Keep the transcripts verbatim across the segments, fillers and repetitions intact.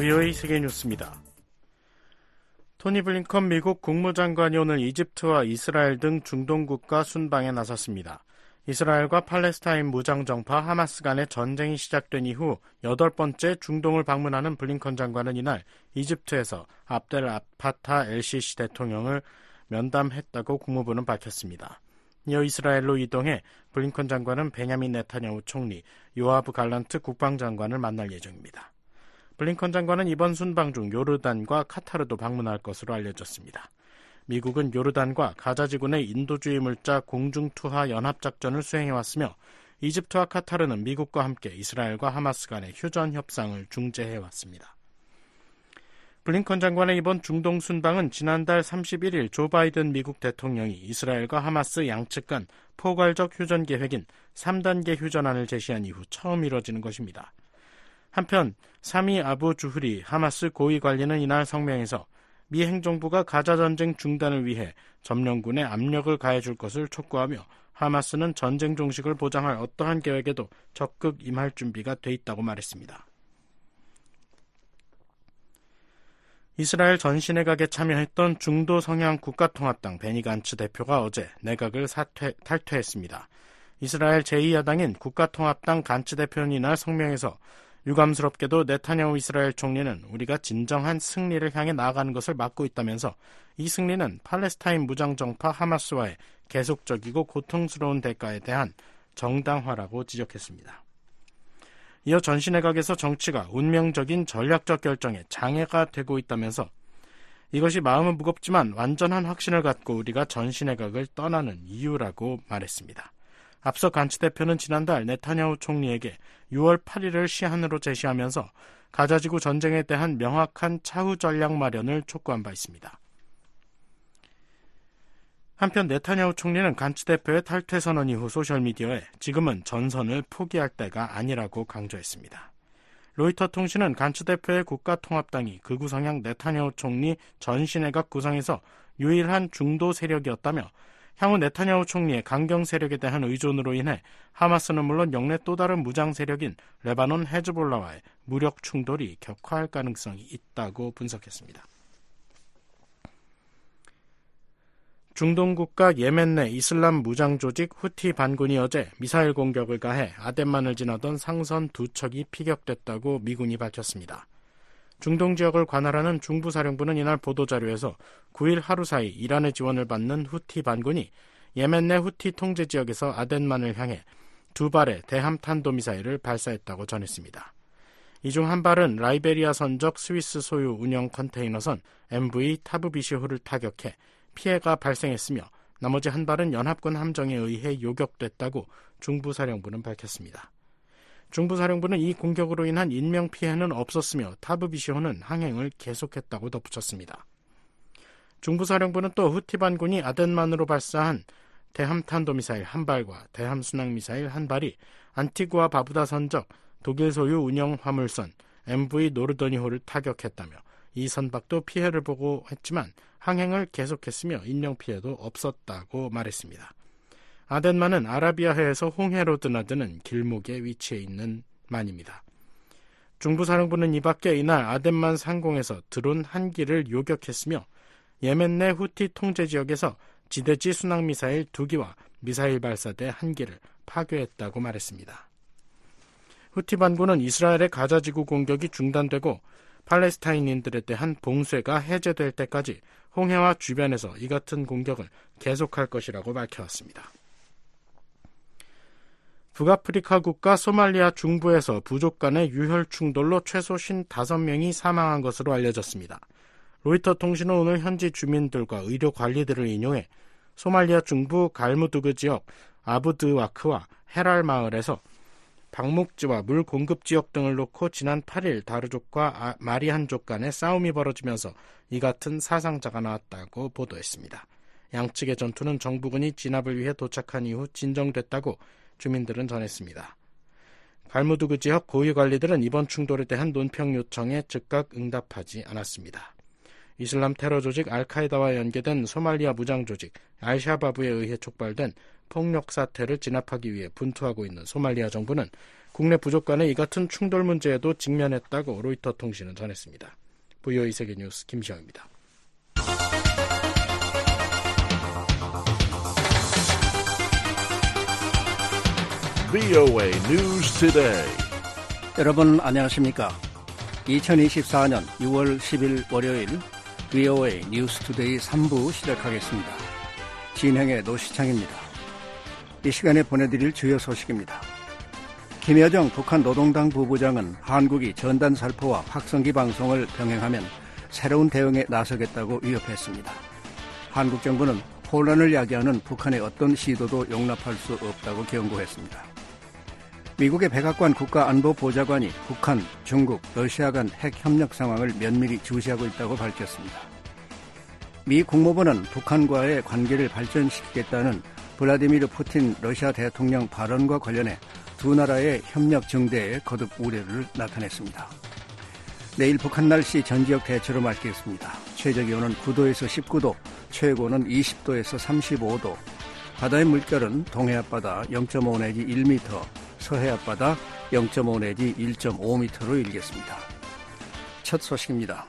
브이오에이 세계뉴스입니다. 토니 블링컨 미국 국무장관이 오늘 이집트와 이스라엘 등 중동 국가 순방에 나섰습니다. 이스라엘과 팔레스타인 무장정파 하마스 간의 전쟁이 시작된 이후 여덟 번째 중동을 방문하는 블링컨 장관은 이날 이집트에서 압델 파타 엘시시 대통령을 면담했다고 국무부는 밝혔습니다. 이어 이스라엘로 이동해 블링컨 장관은 베냐민 네타냐후 총리, 요아브 갈란트 국방장관을 만날 예정입니다. 블링컨 장관은 이번 순방 중 요르단과 카타르도 방문할 것으로 알려졌습니다. 미국은 요르단과 가자지군의 인도주의 물자 공중투하 연합작전을 수행해왔으며 이집트와 카타르는 미국과 함께 이스라엘과 하마스 간의 휴전 협상을 중재해왔습니다. 블링컨 장관의 이번 중동 순방은 지난달 삼십일일 조 바이든 미국 대통령이 이스라엘과 하마스 양측 간 포괄적 휴전 계획인 삼 단계 휴전안을 제시한 이후 처음 이뤄지는 것입니다. 한편 사미 아부 주흐리 하마스 고위 관리는 이날 성명에서 미 행정부가 가자 전쟁 중단을 위해 점령군에 압력을 가해줄 것을 촉구하며 하마스는 전쟁 종식을 보장할 어떠한 계획에도 적극 임할 준비가 돼 있다고 말했습니다. 이스라엘 전시내각에 참여했던 중도 성향 국가통합당 베니 간츠 대표가 어제 내각을 사퇴, 탈퇴했습니다. 이스라엘 제이 야당인 국가통합당 간츠 대표는 이날 성명에서 유감스럽게도 네타냐후 이스라엘 총리는 우리가 진정한 승리를 향해 나아가는 것을 막고 있다면서 이 승리는 팔레스타인 무장정파 하마스와의 계속적이고 고통스러운 대가에 대한 정당화라고 지적했습니다. 이어 전시내각에서 정치가 운명적인 전략적 결정에 장애가 되고 있다면서 이것이 마음은 무겁지만 완전한 확신을 갖고 우리가 전시내각을 떠나는 이유라고 말했습니다. 앞서 간츠 대표는 지난달 네타냐후 총리에게 유월 팔일을 시한으로 제시하면서 가자지구 전쟁에 대한 명확한 차후 전략 마련을 촉구한 바 있습니다. 한편 네타냐후 총리는 간츠 대표의 탈퇴 선언 이후 소셜미디어에 지금은 전선을 포기할 때가 아니라고 강조했습니다. 로이터 통신은 간츠 대표의 국가통합당이 극우 성향 네타냐후 총리 전시내각 구성에서 유일한 중도 세력이었다며 향후 네타냐후 총리의 강경 세력에 대한 의존으로 인해 하마스는 물론 영내 또 다른 무장 세력인 레바논 헤즈볼라와의 무력 충돌이 격화할 가능성이 있다고 분석했습니다. 중동 국가 예멘 내 이슬람 무장 조직 후티 반군이 어제 미사일 공격을 가해 아덴만을 지나던 상선 두 척이 피격됐다고 미군이 밝혔습니다. 중동 지역을 관할하는 중부사령부는 이날 보도자료에서 구일 하루 사이 이란의 지원을 받는 후티 반군이 예멘 내 후티 통제 지역에서 아덴만을 향해 두 발의 대함 탄도미사일을 발사했다고 전했습니다. 이 중 한 발은 라이베리아 선적 스위스 소유 운영 컨테이너선 엠브이 타브비시호를 타격해 피해가 발생했으며 나머지 한 발은 연합군 함정에 의해 요격됐다고 중부사령부는 밝혔습니다. 중부사령부는 이 공격으로 인한 인명피해는 없었으며 타브비시호는 항행을 계속했다고 덧붙였습니다. 중부사령부는 또 후티 반군이 아덴만으로 발사한 대함탄도미사일 한 발과 대함순항미사일 한 발이 안티구아 바부다 선적 독일 소유 운영 화물선 엠브이 노르더니호를 타격했다며 이 선박도 피해를 보고 했지만 항행을 계속했으며 인명피해도 없었다고 말했습니다. 아덴만은 아라비아해에서 홍해로 드나드는 길목에 위치해 있는 만입니다. 중부사령부는 이 밖에 이날 아덴만 상공에서 드론 한 기를 요격했으며 예멘 내 후티 통제 지역에서 지대지 순항미사일 두 기와 미사일 발사대 한 기를 파괴했다고 말했습니다. 후티 반군은 이스라엘의 가자지구 공격이 중단되고 팔레스타인인들에 대한 봉쇄가 해제될 때까지 홍해와 주변에서 이 같은 공격을 계속할 것이라고 밝혀왔습니다. 북아프리카 국가 소말리아 중부에서 부족 간의 유혈 충돌로 최소 오십오 명이 사망한 것으로 알려졌습니다. 로이터 통신은 오늘 현지 주민들과 의료 관리들을 인용해 소말리아 중부 갈무두그 지역 아부드와크와 헤랄 마을에서 방목지와 물 공급 지역 등을 놓고 지난 팔일 다르족과 마리한족 간의 싸움이 벌어지면서 이 같은 사상자가 나왔다고 보도했습니다. 양측의 전투는 정부군이 진압을 위해 도착한 이후 진정됐다고 주민들은 전했습니다. 갈무두그 지역 고위관리들은 이번 충돌에 대한 논평 요청에 즉각 응답하지 않았습니다. 이슬람 테러 조직 알카에다와 연계된 소말리아 무장 조직 알샤바브에 의해 촉발된 폭력 사태를 진압하기 위해 분투하고 있는 소말리아 정부는 국내 부족 간의 이 같은 충돌 문제에도 직면했다고 로이터 통신은 전했습니다. 브이오에이 세계뉴스 김시영입니다. 브이오에이 News Today. 여러분 안녕하십니까? 이천이십사년 유월 십일 월요일 브이오에이 뉴스 투데이 삼 부 시작하겠습니다. 진행의 노시창입니다. 이 시간에 보내드릴 주요 소식입니다. 김여정 북한 노동당 부부장은 한국이 전단 살포와 확성기 방송을 병행하면 새로운 대응에 나서겠다고 위협했습니다. 한국 정부는 혼란을 야기하는 북한의 어떤 시도도 용납할 수 없다고 경고했습니다. 미국의 백악관 국가안보보좌관이 북한, 중국, 러시아 간 핵 협력 상황을 면밀히 주시하고 있다고 밝혔습니다. 미 국무부는 북한과의 관계를 발전시키겠다는 블라디미르 푸틴 러시아 대통령 발언과 관련해 두 나라의 협력 증대에 거듭 우려를 나타냈습니다. 내일 북한 날씨 전지역 대체로 맑겠습니다. 최저기온은 구 도에서 십구 도, 최고는 이십 도에서 삼십오 도, 바다의 물결은 동해 앞바다 영 점 오 내지 일 미터, 서해 앞바다 영 점 오 내지 일 점 오 미터로 일겠습니다. 첫 소식입니다.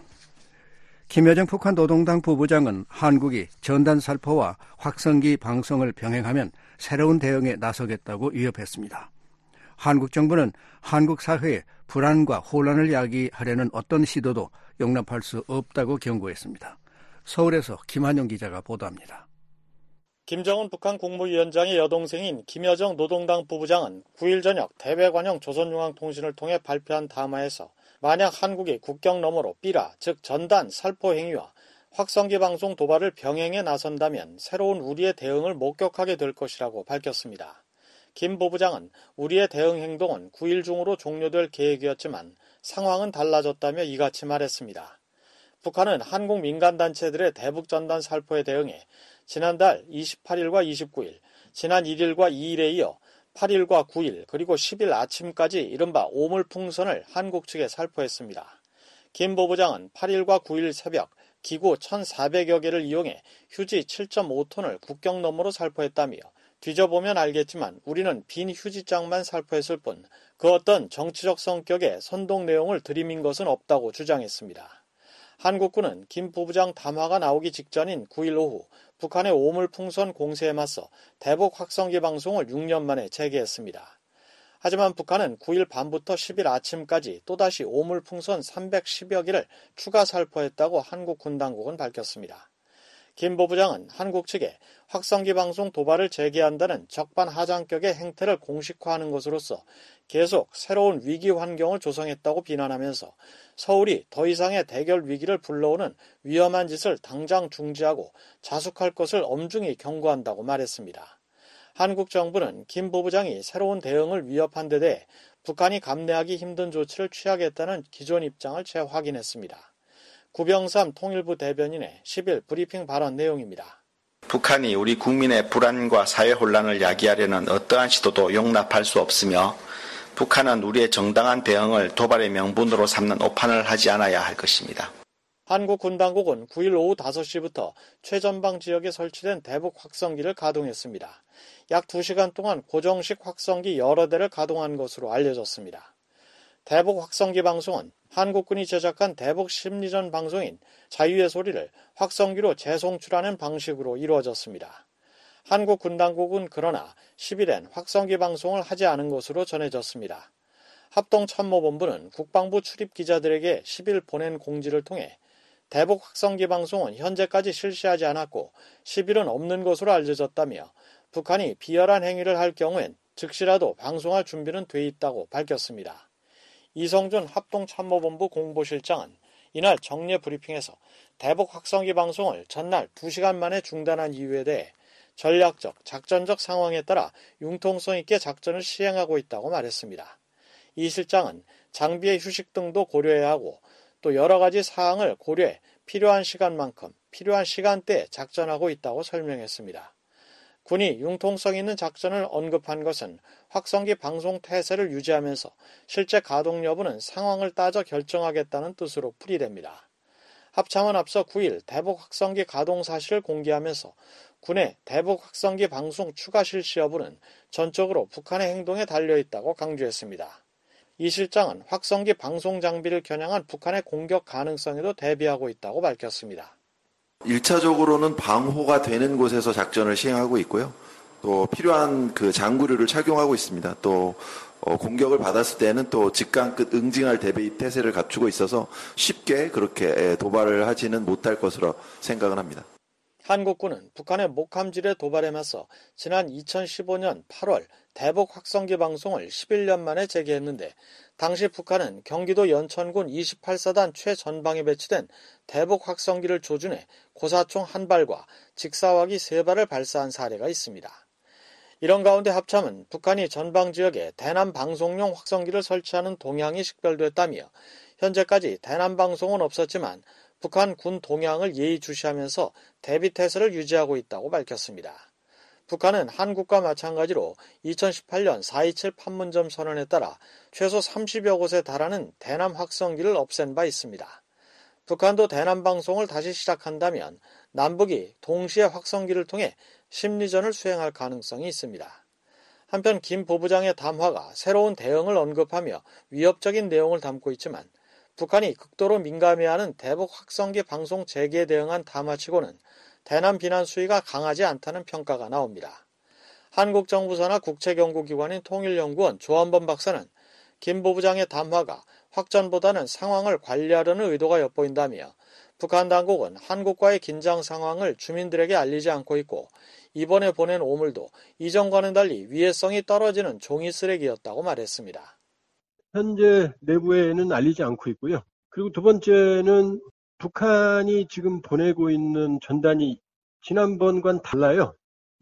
김여정 북한 노동당 부부장은 한국이 전단 살포와 확성기 방송을 병행하면 새로운 대응에 나서겠다고 위협했습니다. 한국 정부는 한국 사회에 불안과 혼란을 야기하려는 어떤 시도도 용납할 수 없다고 경고했습니다. 서울에서 김한영 기자가 보도합니다. 김정은 북한 국무위원장의 여동생인 김여정 노동당 부부장은 구일 저녁 대외관영 조선중앙통신을 통해 발표한 담화에서 만약 한국이 국경 너머로 삐라, 즉 전단 살포 행위와 확성기 방송 도발을 병행해 나선다면 새로운 우리의 대응을 목격하게 될 것이라고 밝혔습니다. 김 부부장은 우리의 대응 행동은 구일 중으로 종료될 계획이었지만 상황은 달라졌다며 이같이 말했습니다. 북한은 한국 민간단체들의 대북전단 살포에 대응해 지난달 이십팔일과 이십구일, 지난 일일과 이일에 이어 팔일과 구일 그리고 십일 아침까지 이른바 오물풍선을 한국 측에 살포했습니다. 김 부부장은 팔일과 구일 새벽 기구 천사백여 개를 이용해 휴지 칠 점 오 톤을 국경 너머로 살포했다며 뒤져보면 알겠지만 우리는 빈 휴지장만 살포했을 뿐 그 어떤 정치적 성격의 선동 내용을 들이민 것은 없다고 주장했습니다. 한국군은 김 부부장 담화가 나오기 직전인 구일 오후 북한의 오물풍선 공세에 맞서 대북 확성기 방송을 육 년 만에 재개했습니다. 하지만 북한은 구일 밤부터 십일 아침까지 또다시 오물풍선 삼백십여 개를 추가 살포했다고 한국 군 당국은 밝혔습니다. 김 부부장은 한국 측에 확성기 방송 도발을 재개한다는 적반하장격의 행태를 공식화하는 것으로서 계속 새로운 위기 환경을 조성했다고 비난하면서 서울이 더 이상의 대결 위기를 불러오는 위험한 짓을 당장 중지하고 자숙할 것을 엄중히 경고한다고 말했습니다. 한국 정부는 김 부부장이 새로운 대응을 위협한 데 대해 북한이 감내하기 힘든 조치를 취하겠다는 기존 입장을 재확인했습니다. 구병삼 통일부 대변인의 십일 브리핑 발언 내용입니다. 북한이 우리 국민의 불안과 사회 혼란을 야기하려는 어떠한 시도도 용납할 수 없으며 북한은 우리의 정당한 대응을 도발의 명분으로 삼는 오판을 하지 않아야 할 것입니다. 한국 군 당국은 구일 오후 다섯 시부터 최전방 지역에 설치된 대북 확성기를 가동했습니다. 약 두 시간 동안 고정식 확성기 여러 대를 가동한 것으로 알려졌습니다. 대북 확성기 방송은 한국군이 제작한 대북 심리전 방송인 자유의 소리를 확성기로 재송출하는 방식으로 이루어졌습니다. 한국 군 당국은 그러나 십일엔 확성기 방송을 하지 않은 것으로 전해졌습니다. 합동참모본부는 국방부 출입 기자들에게 십일 보낸 공지를 통해 대북 확성기 방송은 현재까지 실시하지 않았고 십일은 없는 것으로 알려졌다며 북한이 비열한 행위를 할 경우엔 즉시라도 방송할 준비는 돼 있다고 밝혔습니다. 이성준 합동참모본부 공보실장은 이날 정례 브리핑에서 대북 확성기 방송을 전날 두 시간 만에 중단한 이유에 대해 전략적, 작전적 상황에 따라 융통성 있게 작전을 시행하고 있다고 말했습니다. 이 실장은 장비의 휴식 등도 고려해야 하고 또 여러 가지 사항을 고려해 필요한 시간만큼 필요한 시간대에 작전하고 있다고 설명했습니다. 군이 융통성 있는 작전을 언급한 것은 확성기 방송 태세를 유지하면서 실제 가동 여부는 상황을 따져 결정하겠다는 뜻으로 풀이됩니다. 합참은 앞서 구일 대북 확성기 가동 사실을 공개하면서 군의 대북 확성기 방송 추가 실시 여부는 전적으로 북한의 행동에 달려있다고 강조했습니다. 이 실장은 확성기 방송 장비를 겨냥한 북한의 공격 가능성에도 대비하고 있다고 밝혔습니다. 일 차적으로는 방호가 되는 곳에서 작전을 시행하고 있고요. 또 필요한 그 장구류를 착용하고 있습니다. 또 어, 공격을 받았을 때는 또 직간끝 응징할 대비 태세를 갖추고 있어서 쉽게 그렇게 도발을 하지는 못할 것으로 생각을 합니다. 한국군은 북한의 목함질에 도발에 맞서 지난 이천십오 년 팔월 대북 확성기 방송을 십일 년 만에 재개했는데 당시 북한은 경기도 연천군 이십팔 사단 최전방에 배치된 대북 확성기를 조준해 고사총 한 발과 직사화기 세 발을 발사한 사례가 있습니다. 이런 가운데 합참은 북한이 전방 지역에 대남 방송용 확성기를 설치하는 동향이 식별됐다며 현재까지 대남 방송은 없었지만 북한 군 동향을 예의주시하면서 대비태세를 유지하고 있다고 밝혔습니다. 북한은 한국과 마찬가지로 이천십팔 년 사 이칠 판문점 선언에 따라 최소 삼십여 곳에 달하는 대남 확성기를 없앤 바 있습니다. 북한도 대남 방송을 다시 시작한다면 남북이 동시에 확성기를 통해 심리전을 수행할 가능성이 있습니다. 한편 김 부부장의 담화가 새로운 대응을 언급하며 위협적인 내용을 담고 있지만 북한이 극도로 민감해하는 대북 확성기 방송 재개에 대응한 담화치고는 대남 비난 수위가 강하지 않다는 평가가 나옵니다. 한국 정부 산하 국책연구기관인 통일연구원 조한범 박사는 김 부부장의 담화가 확전보다는 상황을 관리하려는 의도가 엿보인다며 북한 당국은 한국과의 긴장 상황을 주민들에게 알리지 않고 있고 이번에 보낸 오물도 이전과는 달리 위해성이 떨어지는 종이 쓰레기였다고 말했습니다. 현재 내부에는 알리지 않고 있고요. 그리고 두 번째는 북한이 지금 보내고 있는 전단이 지난번과는 달라요.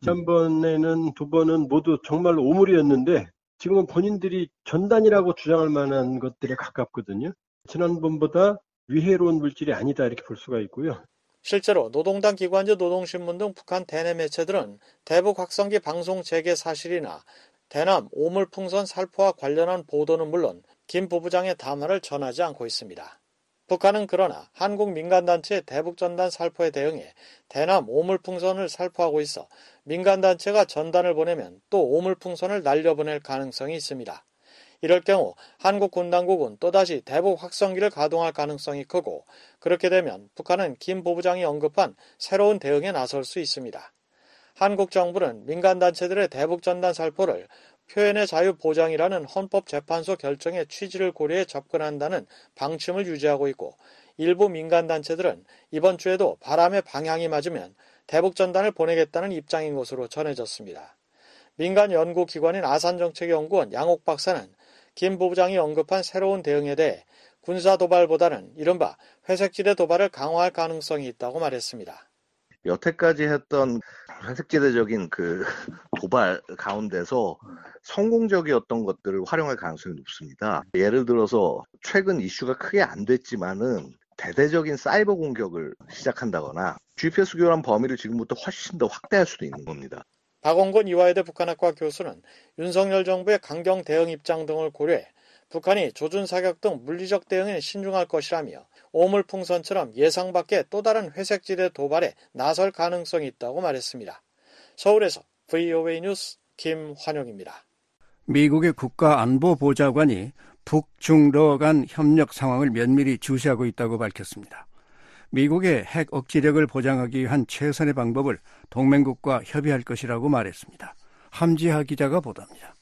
지난번에는 두 번은 모두 정말 오물이었는데 지금은 본인들이 전단이라고 주장할 만한 것들에 가깝거든요. 지난번보다 위해로운 물질이 아니다 이렇게 볼 수가 있고요. 실제로 노동당 기관지 노동신문 등 북한 대내 매체들은 대북 확성기 방송 재개 사실이나 대남 오물풍선 살포와 관련한 보도는 물론 김 부부장의 담화를 전하지 않고 있습니다. 북한은 그러나 한국 민간단체의 대북전단 살포에 대응해 대남 오물풍선을 살포하고 있어 민간단체가 전단을 보내면 또 오물풍선을 날려보낼 가능성이 있습니다. 이럴 경우 한국 군당국은 또다시 대북 확성기를 가동할 가능성이 크고 그렇게 되면 북한은 김 부부장이 언급한 새로운 대응에 나설 수 있습니다. 한국 정부는 민간단체들의 대북전단 살포를 표현의 자유 보장이라는 헌법재판소 결정의 취지를 고려해 접근한다는 방침을 유지하고 있고 일부 민간단체들은 이번 주에도 바람의 방향이 맞으면 대북전단을 보내겠다는 입장인 것으로 전해졌습니다. 민간연구기관인 아산정책연구원 양옥 박사는 김 부부장이 언급한 새로운 대응에 대해 군사도발보다는 이른바 회색지대 도발을 강화할 가능성이 있다고 말했습니다. 여태까지 했던 회색지대적인 그 도발 가운데서 성공적이었던 것들을 활용할 가능성이 높습니다. 예를 들어서 최근 이슈가 크게 안 됐지만은 대대적인 사이버 공격을 시작한다거나 지피에스 교란 범위를 지금부터 훨씬 더 확대할 수도 있는 겁니다. 박원곤 이화여대 북한학과 교수는 윤석열 정부의 강경 대응 입장 등을 고려해 북한이 조준 사격 등 물리적 대응에 신중할 것이라며 오물풍선처럼 예상 밖의 또 다른 회색지대 도발에 나설 가능성이 있다고 말했습니다. 서울에서 브이오에이 뉴스 김환영입니다. 미국의 국가안보보좌관이 북중러 간 협력 상황을 면밀히 주시하고 있다고 밝혔습니다. 미국의 핵 억지력을 보장하기 위한 최선의 방법을 동맹국과 협의할 것이라고 말했습니다. 함지하 기자가 보도합니다.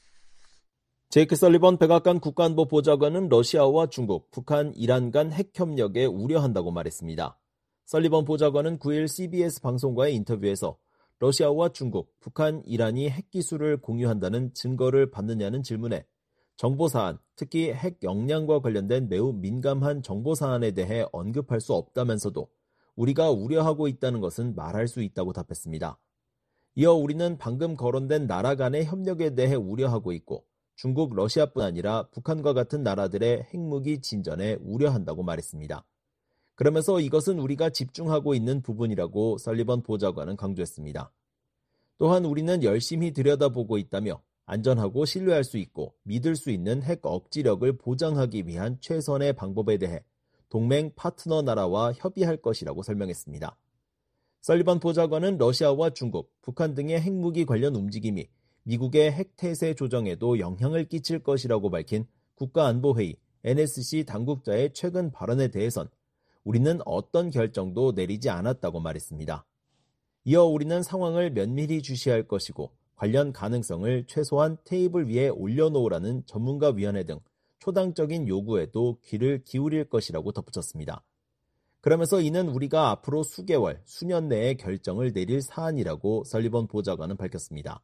제이크 설리번 백악관 국가안보보좌관은 러시아와 중국, 북한, 이란 간 핵협력에 우려한다고 말했습니다. 설리번 보좌관은 구일 씨비에스 방송과의 인터뷰에서 러시아와 중국, 북한, 이란이 핵기술을 공유한다는 증거를 받느냐는 질문에 정보사안, 특히 핵 역량과 관련된 매우 민감한 정보사안에 대해 언급할 수 없다면서도 우리가 우려하고 있다는 것은 말할 수 있다고 답했습니다. 이어 우리는 방금 거론된 나라 간의 협력에 대해 우려하고 있고 중국, 러시아뿐 아니라 북한과 같은 나라들의 핵무기 진전에 우려한다고 말했습니다. 그러면서 이것은 우리가 집중하고 있는 부분이라고 설리번 보좌관은 강조했습니다. 또한 우리는 열심히 들여다보고 있다며 안전하고 신뢰할 수 있고 믿을 수 있는 핵 억지력을 보장하기 위한 최선의 방법에 대해 동맹 파트너 나라와 협의할 것이라고 설명했습니다. 설리번 보좌관은 러시아와 중국, 북한 등의 핵무기 관련 움직임이 미국의 핵태세 조정에도 영향을 끼칠 것이라고 밝힌 국가안보회의 엔에스씨 당국자의 최근 발언에 대해선 우리는 어떤 결정도 내리지 않았다고 말했습니다. 이어 우리는 상황을 면밀히 주시할 것이고 관련 가능성을 최소한 테이블 위에 올려놓으라는 전문가위원회 등 초당적인 요구에도 귀를 기울일 것이라고 덧붙였습니다. 그러면서 이는 우리가 앞으로 수개월, 수년 내에 결정을 내릴 사안이라고 설리번 보좌관은 밝혔습니다.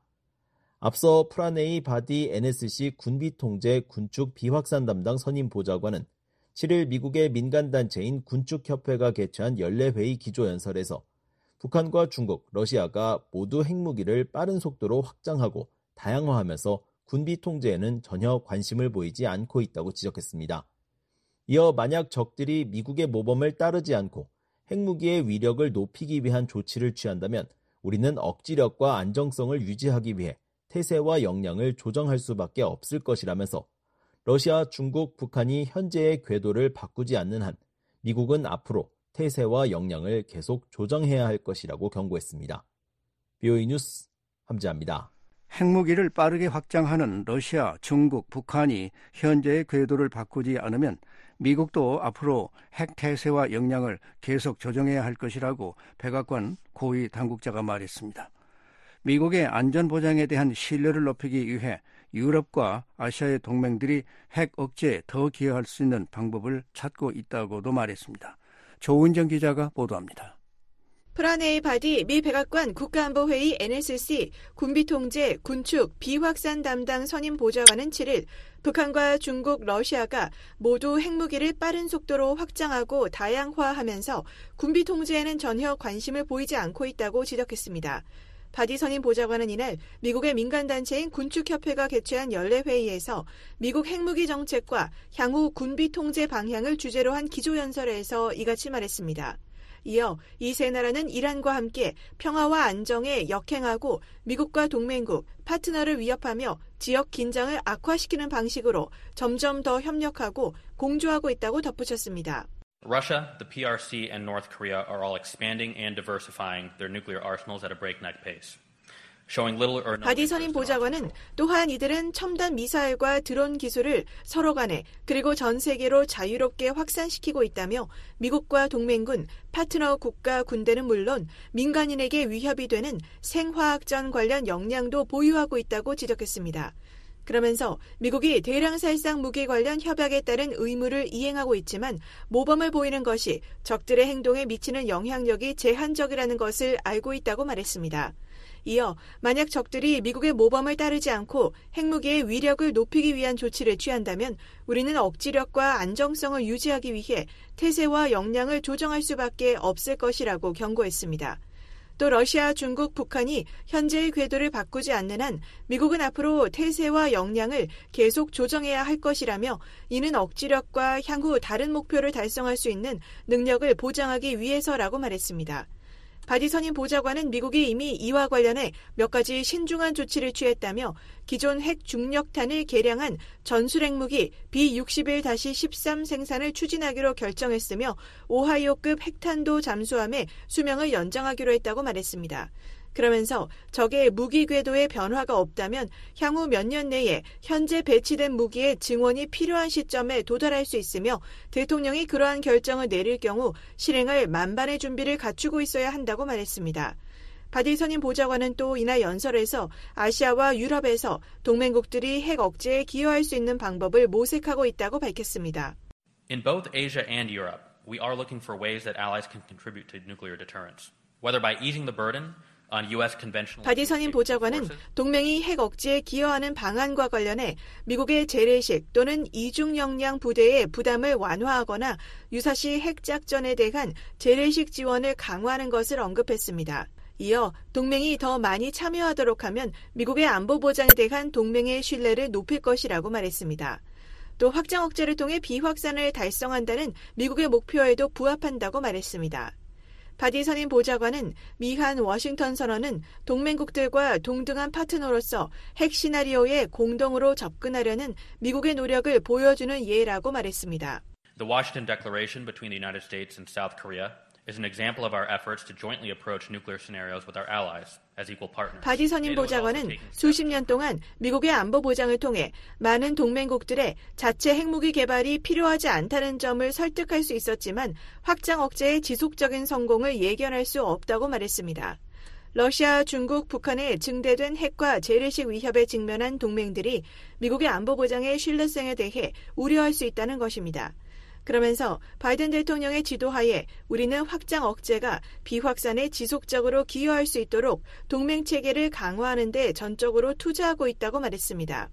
앞서 프라네이 바디 엔에스씨 군비통제 군축 비확산 담당 선임 보좌관은 칠일 미국의 민간단체인 군축협회가 개최한 연례회의 기조연설에서 북한과 중국, 러시아가 모두 핵무기를 빠른 속도로 확장하고 다양화하면서 군비 통제에는 전혀 관심을 보이지 않고 있다고 지적했습니다. 이어 만약 적들이 미국의 모범을 따르지 않고 핵무기의 위력을 높이기 위한 조치를 취한다면 우리는 억지력과 안정성을 유지하기 위해 태세와 역량을 조정할 수밖에 없을 것이라면서 러시아, 중국, 북한이 현재의 궤도를 바꾸지 않는 한 미국은 앞으로 태세와 역량을 계속 조정해야 할 것이라고 경고했습니다. 비오이 뉴스 함지아입니다. 핵무기를 빠르게 확장하는 러시아, 중국, 북한이 현재의 궤도를 바꾸지 않으면 미국도 앞으로 핵 태세와 역량을 계속 조정해야 할 것이라고 백악관 고위 당국자가 말했습니다. 미국의 안전보장에 대한 신뢰를 높이기 위해 유럽과 아시아의 동맹들이 핵 억제에 더 기여할 수 있는 방법을 찾고 있다고도 말했습니다. 조은정 기자가 보도합니다. 프라네이 바디 미 백악관 국가안보회의 엔에스씨 군비통제 군축 비확산 담당 선임 보좌관은 칠일 북한과 중국, 러시아가 모두 핵무기를 빠른 속도로 확장하고 다양화하면서 군비통제에는 전혀 관심을 보이지 않고 있다고 지적했습니다. 바디 선임 보좌관은 이날 미국의 민간단체인 군축협회가 개최한 연례회의에서 미국 핵무기 정책과 향후 군비 통제 방향을 주제로 한 기조연설에서 이같이 말했습니다. 이어 이 세 나라는 이란과 함께 평화와 안정에 역행하고 미국과 동맹국, 파트너를 위협하며 지역 긴장을 악화시키는 방식으로 점점 더 협력하고 공조하고 있다고 덧붙였습니다. Russia, the P R C, and North Korea are all expanding and diversifying their nuclear arsenals at a breakneck pace. 바디 선임 보좌관은 또한 이들은 첨단 미사일과 드론 기술을 서로 간에 그리고 전 세계로 자유롭게 확산시키고 있다며 미국과 동맹군, 파트너 국가 군대는 물론 민간인에게 위협이 되는 생화학전 관련 역량도 보유하고 있다고 지적했습니다. 그러면서 미국이 대량 살상 무기 관련 협약에 따른 의무를 이행하고 있지만 모범을 보이는 것이 적들의 행동에 미치는 영향력이 제한적이라는 것을 알고 있다고 말했습니다. 이어 만약 적들이 미국의 모범을 따르지 않고 핵무기의 위력을 높이기 위한 조치를 취한다면 우리는 억지력과 안정성을 유지하기 위해 태세와 역량을 조정할 수밖에 없을 것이라고 경고했습니다. 또 러시아, 중국, 북한이 현재의 궤도를 바꾸지 않는 한 미국은 앞으로 태세와 역량을 계속 조정해야 할 것이라며 이는 억지력과 향후 다른 목표를 달성할 수 있는 능력을 보장하기 위해서라고 말했습니다. 바디 선임 보좌관은 미국이 이미 이와 관련해 몇 가지 신중한 조치를 취했다며 기존 핵 중력탄을 개량한 전술핵무기 비 육십일 십삼 생산을 추진하기로 결정했으며 오하이오급 핵탄도 잠수함의 수명을 연장하기로 했다고 말했습니다. 그러면서 적의 무기 궤도에 변화가 없다면 향후 몇 년 내에 현재 배치된 무기의 증원이 필요한 시점에 도달할 수 있으며 대통령이 그러한 결정을 내릴 경우 실행할 만반의 준비를 갖추고 있어야 한다고 말했습니다. 바디 선임 보좌관은 또 이날 연설에서 아시아와 유럽에서 동맹국들이 핵 억제에 기여할 수 있는 방법을 모색하고 있다고 밝혔습니다. In both Asia and Europe, we are looking for ways that allies can contribute to nuclear deterrence, whether by easing the burden 바디 선임 보좌관은 동맹이 핵 억제에 기여하는 방안과 관련해 미국의 재래식 또는 이중 역량 부대의 부담을 완화하거나 유사시 핵 작전에 대한 재래식 지원을 강화하는 것을 언급했습니다. 이어 동맹이 더 많이 참여하도록 하면 미국의 안보 보장에 대한 동맹의 신뢰를 높일 것이라고 말했습니다. 또 확장 억제를 통해 비확산을 달성한다는 미국의 목표에도 부합한다고 말했습니다. 바디 선임 보좌관은 미한 워싱턴 선언은 동맹국들과 동등한 파트너로서 핵 시나리오에 공동으로 접근하려는 미국의 노력을 보여주는 예라고 말했습니다. The Washington Declaration between the United States and South Korea is an example of our efforts to jointly approach nuclear scenarios with our allies as equal partners. 바디 선임 보좌관은 수십 년 동안 미국의 안보 보장을 통해 많은 동맹국들의 자체 핵무기 개발이 필요하지 않다는 점을 설득할 수 있었지만 확장 억제의 지속적인 성공을 예견할 수 없다고 말했습니다. 러시아, 중국, 북한의 증대된 핵과 재래식 위협에 직면한 동맹들이 미국의 안보 보장의 신뢰성에 대해 우려할 수 있다는 것입니다. 그러면서 바이든 대통령의 지도하에 우리는 확장 억제가 비확산에 지속적으로 기여할 수 있도록 동맹 체계를 강화하는 데 전적으로 투자하고 있다고 말했습니다.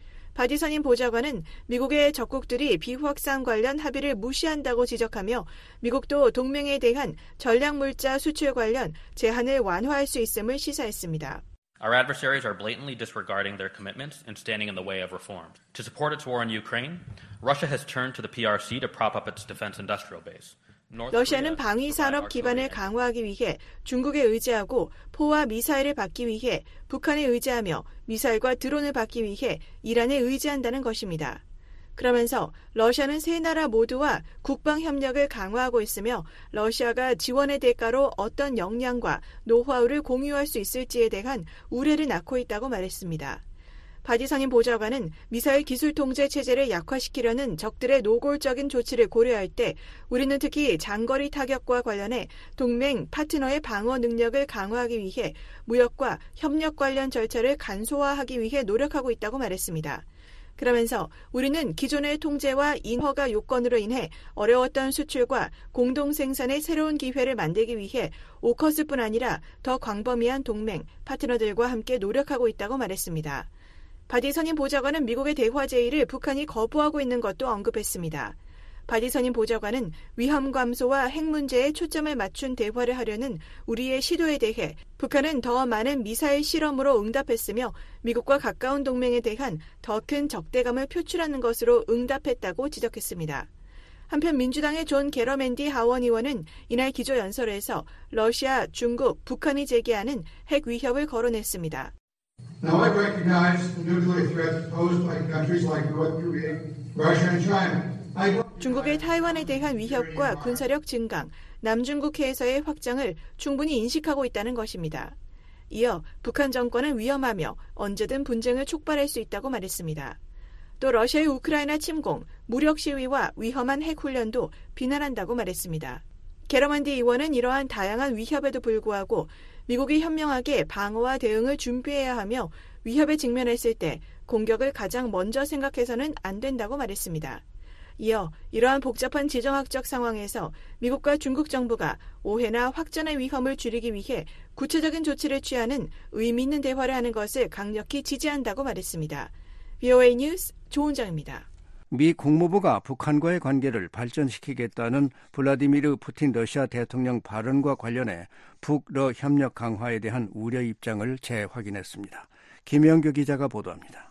바디 선임 보좌관은 미국의 적국들이 비확산 관련 합의를 무시한다고 지적하며 미국도 동맹에 대한 전략물자 수출 관련 제한을 완화할 수 있음을 시사했습니다. Our adversaries are blatantly disregarding their commitments and standing in the way of reform. To support its war in Ukraine, Russia has turned to the P R C to prop up its defense industrial base. 러시아는 방위 산업 기반을 강화하기 위해 중국에 의지하고 포와 미사일을 받기 위해 북한에 의지하며 미사일과 드론을 받기 위해 이란에 의지한다는 것입니다. 그러면서 러시아는 세 나라 모두와 국방 협력을 강화하고 있으며 러시아가 지원의 대가로 어떤 역량과 노하우를 공유할 수 있을지에 대한 우려를 낳고 있다고 말했습니다. 바디 선임 보좌관은 미사일 기술 통제 체제를 약화시키려는 적들의 노골적인 조치를 고려할 때 우리는 특히 장거리 타격과 관련해 동맹 파트너의 방어 능력을 강화하기 위해 무역과 협력 관련 절차를 간소화하기 위해 노력하고 있다고 말했습니다. 그러면서 우리는 기존의 통제와 인허가 요건으로 인해 어려웠던 수출과 공동 생산의 새로운 기회를 만들기 위해 오커스뿐 아니라 더 광범위한 동맹, 파트너들과 함께 노력하고 있다고 말했습니다. 바디 선임 보좌관은 미국의 대화 제의를 북한이 거부하고 있는 것도 언급했습니다. 바디 선임 보좌관은 위험 감소와 핵 문제에 초점을 맞춘 대화를 하려는 우리의 시도에 대해 북한은 더 많은 미사일 실험으로 응답했으며 미국과 가까운 동맹에 대한 더 큰 적대감을 표출하는 것으로 응답했다고 지적했습니다. 한편 민주당의 존 게러맨디 하원 의원은 이날 기조연설에서 러시아, 중국, 북한이 제기하는 핵 위협을 거론했습니다. Now I recognize the nuclear threat posed by countries like North Korea, Russia and China. 중국의 타이완에 대한 위협과 군사력 증강, 남중국 해에서의 확장을 충분히 인식하고 있다는 것입니다. 이어 북한 정권은 위험하며 언제든 분쟁을 촉발할 수 있다고 말했습니다. 또 러시아의 우크라이나 침공, 무력 시위와 위험한 핵 훈련도 비난한다고 말했습니다. 게러만디 의원은 이러한 다양한 위협에도 불구하고 미국이 현명하게 방어와 대응을 준비해야 하며 위협에 직면했을 때 공격을 가장 먼저 생각해서는 안 된다고 말했습니다. 이어 이러한 복잡한 지정학적 상황에서 미국과 중국 정부가 오해나 확전의 위험을 줄이기 위해 구체적인 조치를 취하는 의미 있는 대화를 하는 것을 강력히 지지한다고 말했습니다. 브이오에이 뉴스 조은정입니다. 미 국무부가 북한과의 관계를 발전시키겠다는 블라디미르 푸틴 러시아 대통령 발언과 관련해 북러 협력 강화에 대한 우려 입장을 재확인했습니다. 김영규 기자가 보도합니다.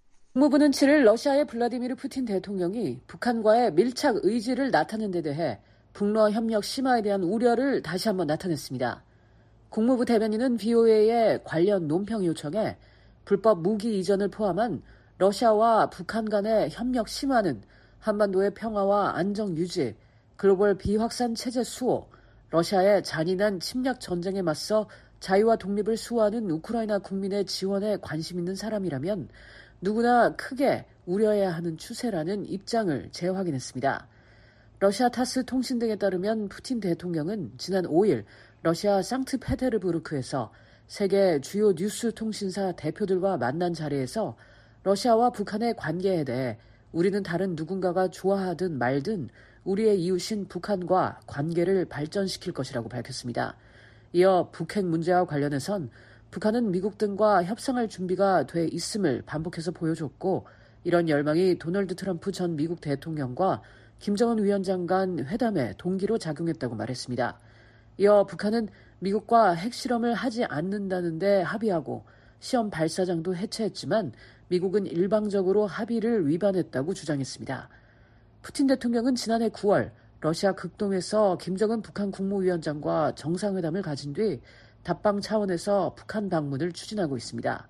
국무부는 칠일 러시아의 블라디미르 푸틴 대통령이 북한과의 밀착 의지를 나타낸 데 대해 북러 협력 심화에 대한 우려를 다시 한번 나타냈습니다. 국무부 대변인은 브이오에이의 관련 논평 요청에 불법 무기 이전을 포함한 러시아와 북한 간의 협력 심화는 한반도의 평화와 안정 유지, 글로벌 비확산 체제 수호, 러시아의 잔인한 침략 전쟁에 맞서 자유와 독립을 수호하는 우크라이나 국민의 지원에 관심 있는 사람이라면 누구나 크게 우려해야 하는 추세라는 입장을 재확인했습니다. 러시아 타스 통신 등에 따르면 푸틴 대통령은 지난 오일 러시아 상트페테르부르크에서 세계 주요 뉴스 통신사 대표들과 만난 자리에서 러시아와 북한의 관계에 대해 우리는 다른 누군가가 좋아하든 말든 우리의 이웃인 북한과 관계를 발전시킬 것이라고 밝혔습니다. 이어 북핵 문제와 관련해선 북한은 미국 등과 협상할 준비가 돼 있음을 반복해서 보여줬고 이런 열망이 도널드 트럼프 전 미국 대통령과 김정은 위원장 간 회담의 동기로 작용했다고 말했습니다. 이어 북한은 미국과 핵실험을 하지 않는다는 데 합의하고 시험 발사장도 해체했지만 미국은 일방적으로 합의를 위반했다고 주장했습니다. 푸틴 대통령은 지난해 구월 러시아 극동에서 김정은 북한 국무위원장과 정상회담을 가진 뒤 답방 차원에서 북한 방문을 추진하고 있습니다.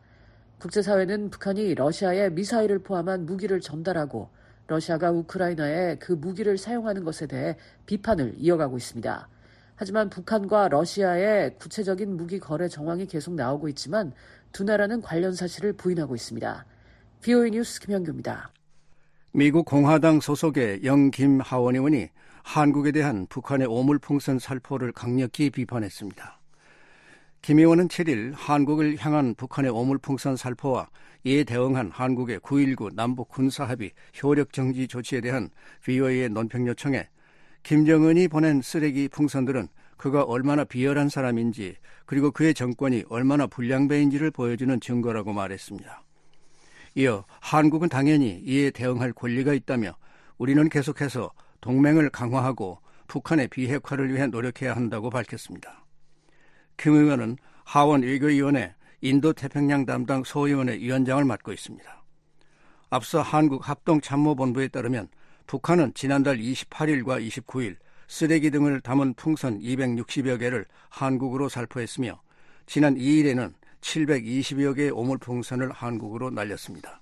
국제사회는 북한이 러시아에 미사일을 포함한 무기를 전달하고 러시아가 우크라이나에 그 무기를 사용하는 것에 대해 비판을 이어가고 있습니다. 하지만 북한과 러시아의 구체적인 무기 거래 정황이 계속 나오고 있지만 두 나라는 관련 사실을 부인하고 있습니다. 브이오에이 뉴스 김현규입니다. 미국 공화당 소속의 영김 하원 의원이 한국에 대한 북한의 오물풍선 살포를 강력히 비판했습니다. 김 의원은 칠 일 한국을 향한 북한의 오물풍선 살포와 이에 대응한 한국의 구일구 남북 군사합의 효력 정지 조치에 대한 브이오에이의 논평 요청에 김정은이 보낸 쓰레기 풍선들은 그가 얼마나 비열한 사람인지 그리고 그의 정권이 얼마나 불량배인지를 보여주는 증거라고 말했습니다. 이어 한국은 당연히 이에 대응할 권리가 있다며 우리는 계속해서 동맹을 강화하고 북한의 비핵화를 위해 노력해야 한다고 밝혔습니다. 김 의원은 하원 외교위원회 인도태평양 담당 소위원회 위원장을 맡고 있습니다. 앞서 한국합동참모본부에 따르면 북한은 지난달 이십팔일과 이십구일 쓰레기 등을 담은 풍선 이백육십여 개를 한국으로 살포했으며 지난 이일에는 칠백이십여 개의 오물풍선을 한국으로 날렸습니다.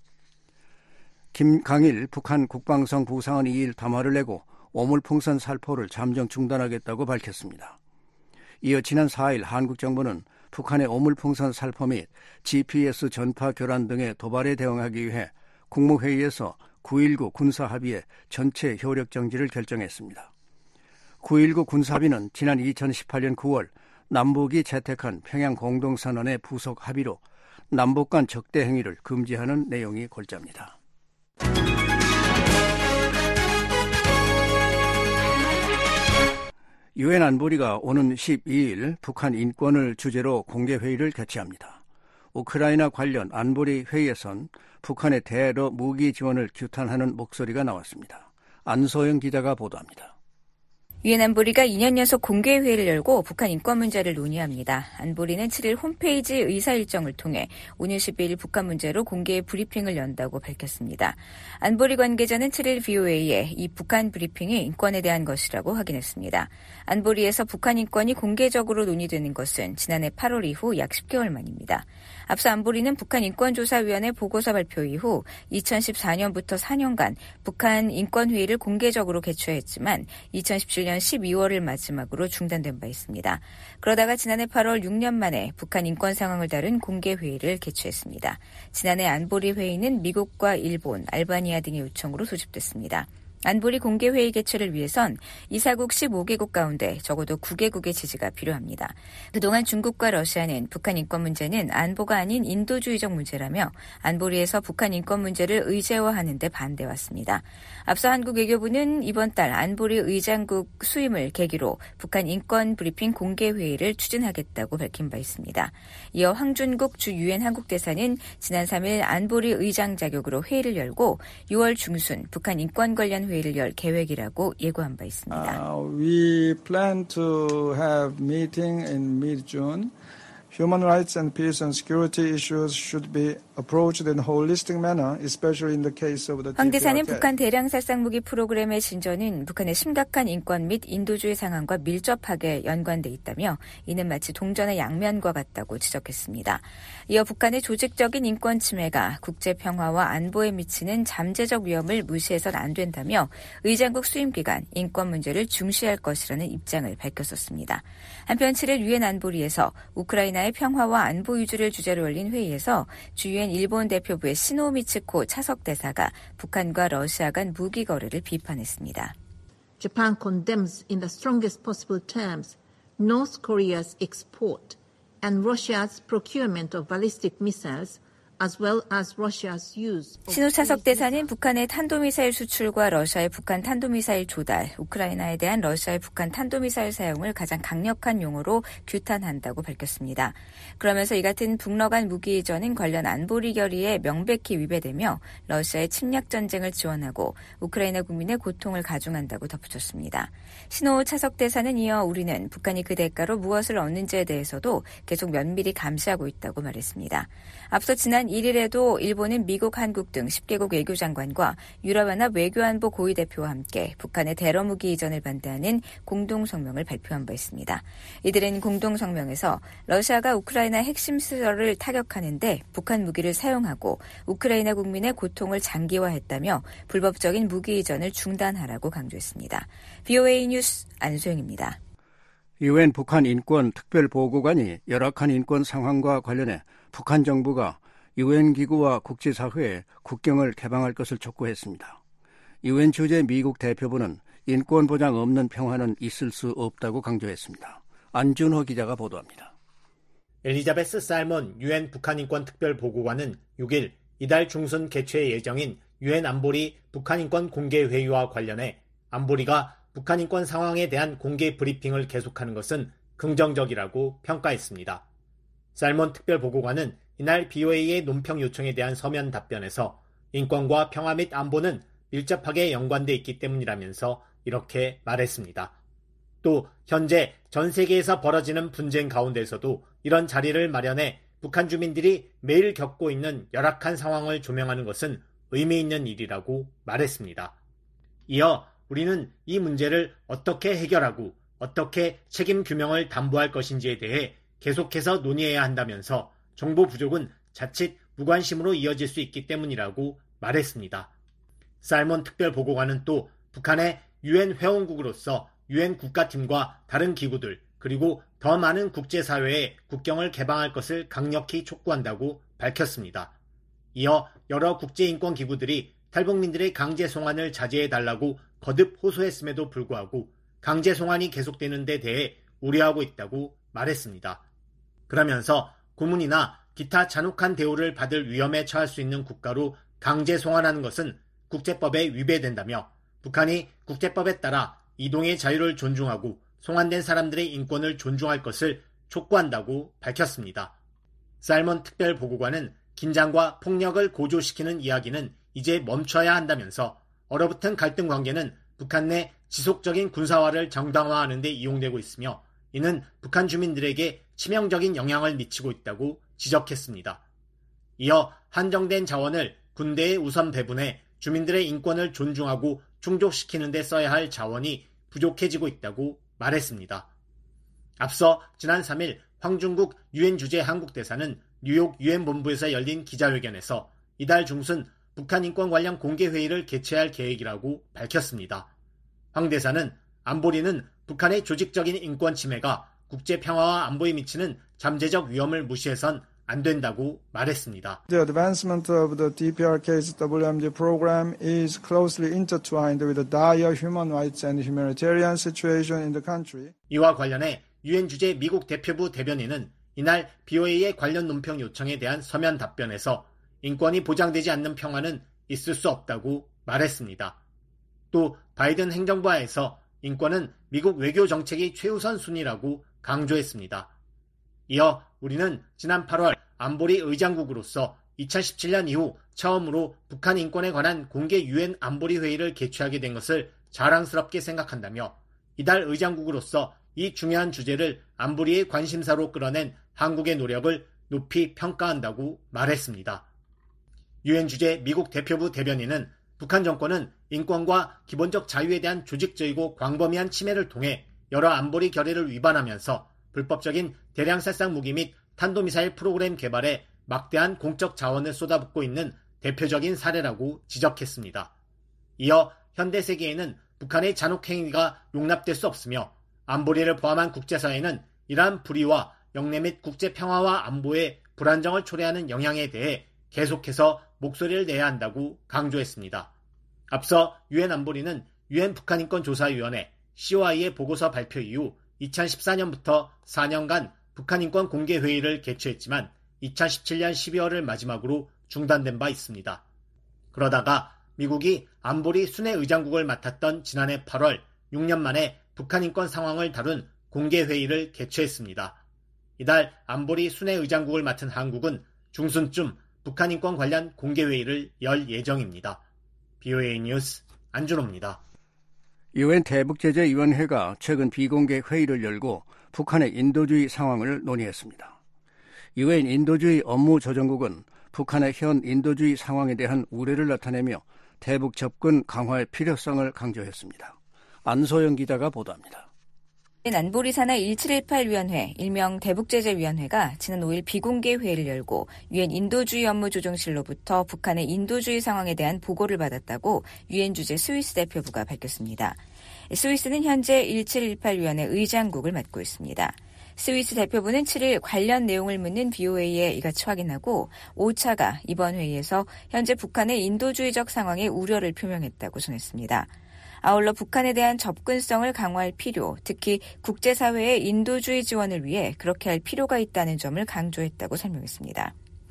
김강일 북한 국방성 부상은 이일 담화를 내고 오물풍선 살포를 잠정 중단하겠다고 밝혔습니다. 이어 지난 사일 한국 정부는 북한의 오물풍선 살포 및 지피에스 전파 교란 등의 도발에 대응하기 위해 국무회의에서 구일구 군사합의의 전체 효력 정지를 결정했습니다. 구일구 군사합의는 지난 이천십팔년 구월 남북이 채택한 평양 공동선언의 부속 합의로 남북 간 적대 행위를 금지하는 내용이 골자입니다. 유엔 안보리가 오는 십이일 북한 인권을 주제로 공개회의를 개최합니다. 우크라이나 관련 안보리 회의에선 북한의 대러 무기 지원을 규탄하는 목소리가 나왔습니다. 안소영 기자가 보도합니다. 유엔 안보리가 이 년 연속 공개회의를 열고 북한 인권 문제를 논의합니다. 안보리는 칠 일 홈페이지 의사 일정을 통해 오는 십이일 북한 문제로 공개 브리핑을 연다고 밝혔습니다. 안보리 관계자는 칠 일 브이오에이에 이 북한 브리핑이 인권에 대한 것이라고 확인했습니다. 안보리에서 북한 인권이 공개적으로 논의되는 것은 지난해 팔월 이후 약 십 개월 만입니다. 앞서 안보리는 북한 인권조사위원회 보고서 발표 이후 이천십사년부터 사 년간 북한 인권회의를 공개적으로 개최했지만 이천십칠년 십이월을 마지막으로 중단된 바 있습니다. 그러다가 지난해 팔월 육 년 만에 북한 인권 상황을 다룬 공개회의를 개최했습니다. 지난해 안보리 회의는 미국과 일본, 알바니아 등의 요청으로 소집됐습니다. 안보리 공개회의 개최를 위해선 이사국 십오 개국 가운데 적어도 구 개국의 지지가 필요합니다. 그동안 중국과 러시아는 북한 인권 문제는 안보가 아닌 인도주의적 문제라며 안보리에서 북한 인권 문제를 의제화하는 데 반대왔습니다. 앞서 한국 외교부는 이번 달 안보리 의장국 수임을 계기로 북한 인권 브리핑 공개회의를 추진하겠다고 밝힌 바 있습니다. 이어 황준국 주 유엔 한국대사는 지난 삼일 안보리 의장 자격으로 회의를 열고 유월 중순 북한 인권 관련 회의를 열 계획이라고 예고한 바 있습니다. Uh, we plan to have meeting in mid-June. Human rights and peace and security issues should be approached in a holistic manner, especially in the case of the 황 대사는 북한 대량 살상무기 프로그램의 진전은 북한의 심각한 인권 및 인도주의 상황과 밀접하게 연관돼 있다며 이는 마치 동전의 양면과 같다고 지적했습니다. 이어 북한의 조직적인 인권 침해가 국제 평화와 안보에 미치는 잠재적 위험을 무시해서는 안 된다며 의장국 수임 기간 인권 문제를 중시할 것이라는 입장을 밝혔었습니다. 한편 칠일 유엔 안보리에서 우크라이나의 평화와 안보 유지를 주제로 열린 회의에서 주유엔 일본 대표부의 시노 미츠코 차석 대사가 북한과 러시아 간 무기 거래를 비판했습니다. Japan condemns in the strongest possible terms North Korea's export and Russia's procurement of ballistic missiles as well as Russia's use. 신호 차석 대사는 북한의 탄도미사일 수출과 러시아의 북한 탄도미사일 조달, 우크라이나에 대한 러시아의 북한 탄도미사일 사용을 가장 강력한 용어로 규탄한다고 밝혔습니다. 그러면서 이 같은 북러 간 무기 이전은 관련 안보리 결의에 명백히 위배되며 러시아의 침략 전쟁을 지원하고 우크라이나 국민의 고통을 가중한다고 덧붙였습니다. 신호 차석 대사는 이어 우리는 북한이 그 대가로 무엇을 얻는지에 대해서도 계속 면밀히 감시하고 있다고 말했습니다. 앞서 지난 일일에도 일본은 미국, 한국 등 십 개국 외교장관과 유럽연합 외교안보 고위대표와 함께 북한의 테러무기 이전을 반대하는 공동성명을 발표한 바 있습니다. 이들은 공동성명에서 러시아가 우크라이나 핵심 시설을 타격하는데 북한 무기를 사용하고 우크라이나 국민의 고통을 장기화했다며 불법적인 무기 이전을 중단하라고 강조했습니다. 브이오에이 뉴스 안소영입니다. 유엔 북한 인권 특별보고관이 열악한 인권 상황과 관련해 북한 정부가 유엔 기구와 국제사회에 국경을 개방할 것을 촉구했습니다. 유엔 주재 미국 대표부는 인권 보장 없는 평화는 있을 수 없다고 강조했습니다. 안준호 기자가 보도합니다. 엘리자베스 살몬 유엔 북한 인권 특별보고관은 육 일 이달 중순 개최 예정인 유엔 안보리 북한 인권 공개 회의와 관련해 안보리가 북한 인권 상황에 대한 공개 브리핑을 계속하는 것은 긍정적이라고 평가했습니다. 살몬 특별보고관은 이날 비오에이의 논평 요청에 대한 서면 답변에서 인권과 평화 및 안보는 밀접하게 연관돼 있기 때문이라면서 이렇게 말했습니다. 또 현재 전 세계에서 벌어지는 분쟁 가운데서도 이런 자리를 마련해 북한 주민들이 매일 겪고 있는 열악한 상황을 조명하는 것은 의미 있는 일이라고 말했습니다. 이어 우리는 이 문제를 어떻게 해결하고 어떻게 책임 규명을 담보할 것인지에 대해 계속해서 논의해야 한다면서 정보 부족은 자칫 무관심으로 이어질 수 있기 때문이라고 말했습니다. 살몬 특별보고관은 또 북한의 유엔 회원국으로서 유엔 국가팀과 다른 기구들 그리고 더 많은 국제사회에 국경을 개방할 것을 강력히 촉구한다고 밝혔습니다. 이어 여러 국제인권기구들이 탈북민들의 강제 송환을 자제해달라고 거듭 호소했음에도 불구하고 강제 송환이 계속되는 데 대해 우려하고 있다고 말했습니다. 그러면서 고문이나 기타 잔혹한 대우를 받을 위험에 처할 수 있는 국가로 강제 송환하는 것은 국제법에 위배된다며 북한이 국제법에 따라 이동의 자유를 존중하고 송환된 사람들의 인권을 존중할 것을 촉구한다고 밝혔습니다. 살몬 특별보고관은 긴장과 폭력을 고조시키는 이야기는 이제 멈춰야 한다면서 얼어붙은 갈등 관계는 북한 내 지속적인 군사화를 정당화하는 데 이용되고 있으며 이는 북한 주민들에게 치명적인 영향을 미치고 있다고 지적했습니다. 이어 한정된 자원을 군대에 우선 배분해 주민들의 인권을 존중하고 충족시키는 데 써야 할 자원이 부족해지고 있다고 말했습니다. 앞서 지난 삼 일 황중국 유엔 주재 한국대사는 뉴욕 유엔 본부에서 열린 기자회견에서 이달 중순 북한 인권 관련 공개회의를 개최할 계획이라고 밝혔습니다. 황 대사는 안보리는 북한의 조직적인 인권 침해가 국제 평화와 안보에 미치는 잠재적 위험을 무시해선 안 된다고 말했습니다. The advancement of the 디피아르케이's 더블유엠디 program is closely intertwined with the dire human rights and humanitarian situation in the country. 이와 관련해 유엔 주재 미국 대표부 대변인은 이날 비오에이의 관련 논평 요청에 대한 서면 답변에서 인권이 보장되지 않는 평화는 있을 수 없다고 말했습니다. 또 바이든 행정부 하에서 인권은 미국 외교 정책의 최우선 순위라고 강조했습니다. 이어 우리는 지난 팔월 안보리 의장국으로서 이천십칠 년 이후 처음으로 북한 인권에 관한 공개 유엔 안보리 회의를 개최하게 된 것을 자랑스럽게 생각한다며 이달 의장국으로서 이 중요한 주제를 안보리의 관심사로 끌어낸 한국의 노력을 높이 평가한다고 말했습니다. 유엔 주재 미국 대표부 대변인은 북한 정권은 인권과 기본적 자유에 대한 조직적이고 광범위한 침해를 통해 여러 안보리 결의를 위반하면서 불법적인 대량 살상 무기 및 탄도미사일 프로그램 개발에 막대한 공적 자원을 쏟아붓고 있는 대표적인 사례라고 지적했습니다. 이어 현대 세계에는 북한의 잔혹 행위가 용납될 수 없으며 안보리를 포함한 국제사회는 이러한 불의와 영내 및 국제 평화와 안보에 불안정을 초래하는 영향에 대해 계속해서 목소리를 내야 한다고 강조했습니다. 앞서 유엔 안보리는 유엔 북한인권조사위원회 씨오아이의 보고서 발표 이후 이천십사 년부터 사 년간 북한인권 공개회의를 개최했지만 이천십칠 년 십이월을 마지막으로 중단된 바 있습니다. 그러다가 미국이 안보리 순회 의장국을 맡았던 지난해 팔월 육 년 만에 북한인권 상황을 다룬 공개회의를 개최했습니다. 이달 안보리 순회 의장국을 맡은 한국은 중순쯤 북한인권 관련 공개회의를 열 예정입니다. 비오에이 뉴스 안준호입니다. 유엔 대북제재위원회가 최근 비공개 회의를 열고 북한의 인도주의 상황을 논의했습니다. 유엔 인도주의 업무조정국은 북한의 현 인도주의 상황에 대한 우려를 나타내며 대북 접근 강화의 필요성을 강조했습니다. 안소영 기자가 보도합니다. 안보리 산하 일칠일팔 위원회, 일명 대북제재위원회가 지난 오 일 비공개 회의를 열고 유엔 인도주의 업무조정실로부터 북한의 인도주의 상황에 대한 보고를 받았다고 유엔 주재 스위스 대표부가 밝혔습니다. 스위스는 현재 일칠일팔 위원회 의장국을 맡고 있습니다. 스위스 대표부는 칠일 관련 내용을 묻는 브이오에이에 이같이 확인하고 오차가 이번 회의에서 현재 북한의 인도주의적 상황에 우려를 표명했다고 전했습니다. 아울러 북한에 대한 접근성을 강화할 필요, 특히 국제사회의 인도주의 지원을 위해 그렇게 할 필요가 있다는 점을 강조했다고 설명했습니다.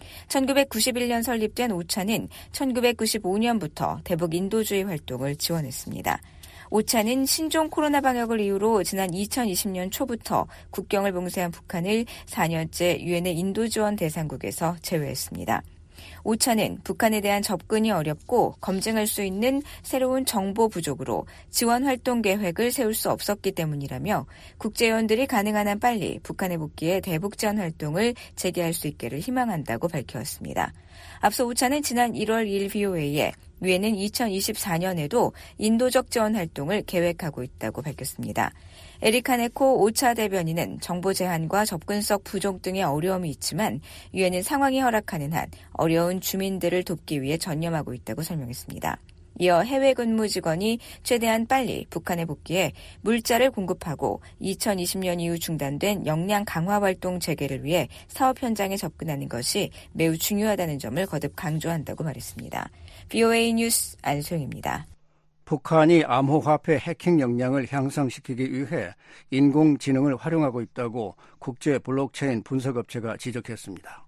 천구백구십일 년 설립된 오차는 천구백구십오 년부터 대북 인도주의 활동을 지원했습니다. 오차는 신종 코로나 방역을 이유로 지난 이천이십 년 초부터 국경을 봉쇄한 북한을 사 년째 유엔의 인도지원 대상국에서 제외했습니다. 오차는 북한에 대한 접근이 어렵고 검증할 수 있는 새로운 정보 부족으로 지원 활동 계획을 세울 수 없었기 때문이라며 국제요원들이 가능한 한 빨리 북한에 복귀해 대북 지원 활동을 재개할 수 있기를 희망한다고 밝혔습니다. 앞서 오차는 지난 일월 이일 브이오에이에 유엔은 이천이십사 년에도 인도적 지원 활동을 계획하고 있다고 밝혔습니다. 에릭 하네코 오차 대변인은 정보 제한과 접근성 부족 등의 어려움이 있지만 유엔은 상황이 허락하는 한 어려운 주민들을 돕기 위해 전념하고 있다고 설명했습니다. 이어 해외 근무 직원이 최대한 빨리 북한에 복귀해 물자를 공급하고 이천이십 년 이후 중단된 역량 강화 활동 재개를 위해 사업 현장에 접근하는 것이 매우 중요하다는 점을 거듭 강조한다고 말했습니다. 브이오에이 뉴스 안소영입니다. 북한이 암호화폐 해킹 역량을 향상시키기 위해 인공지능을 활용하고 있다고 국제 블록체인 분석업체가 지적했습니다.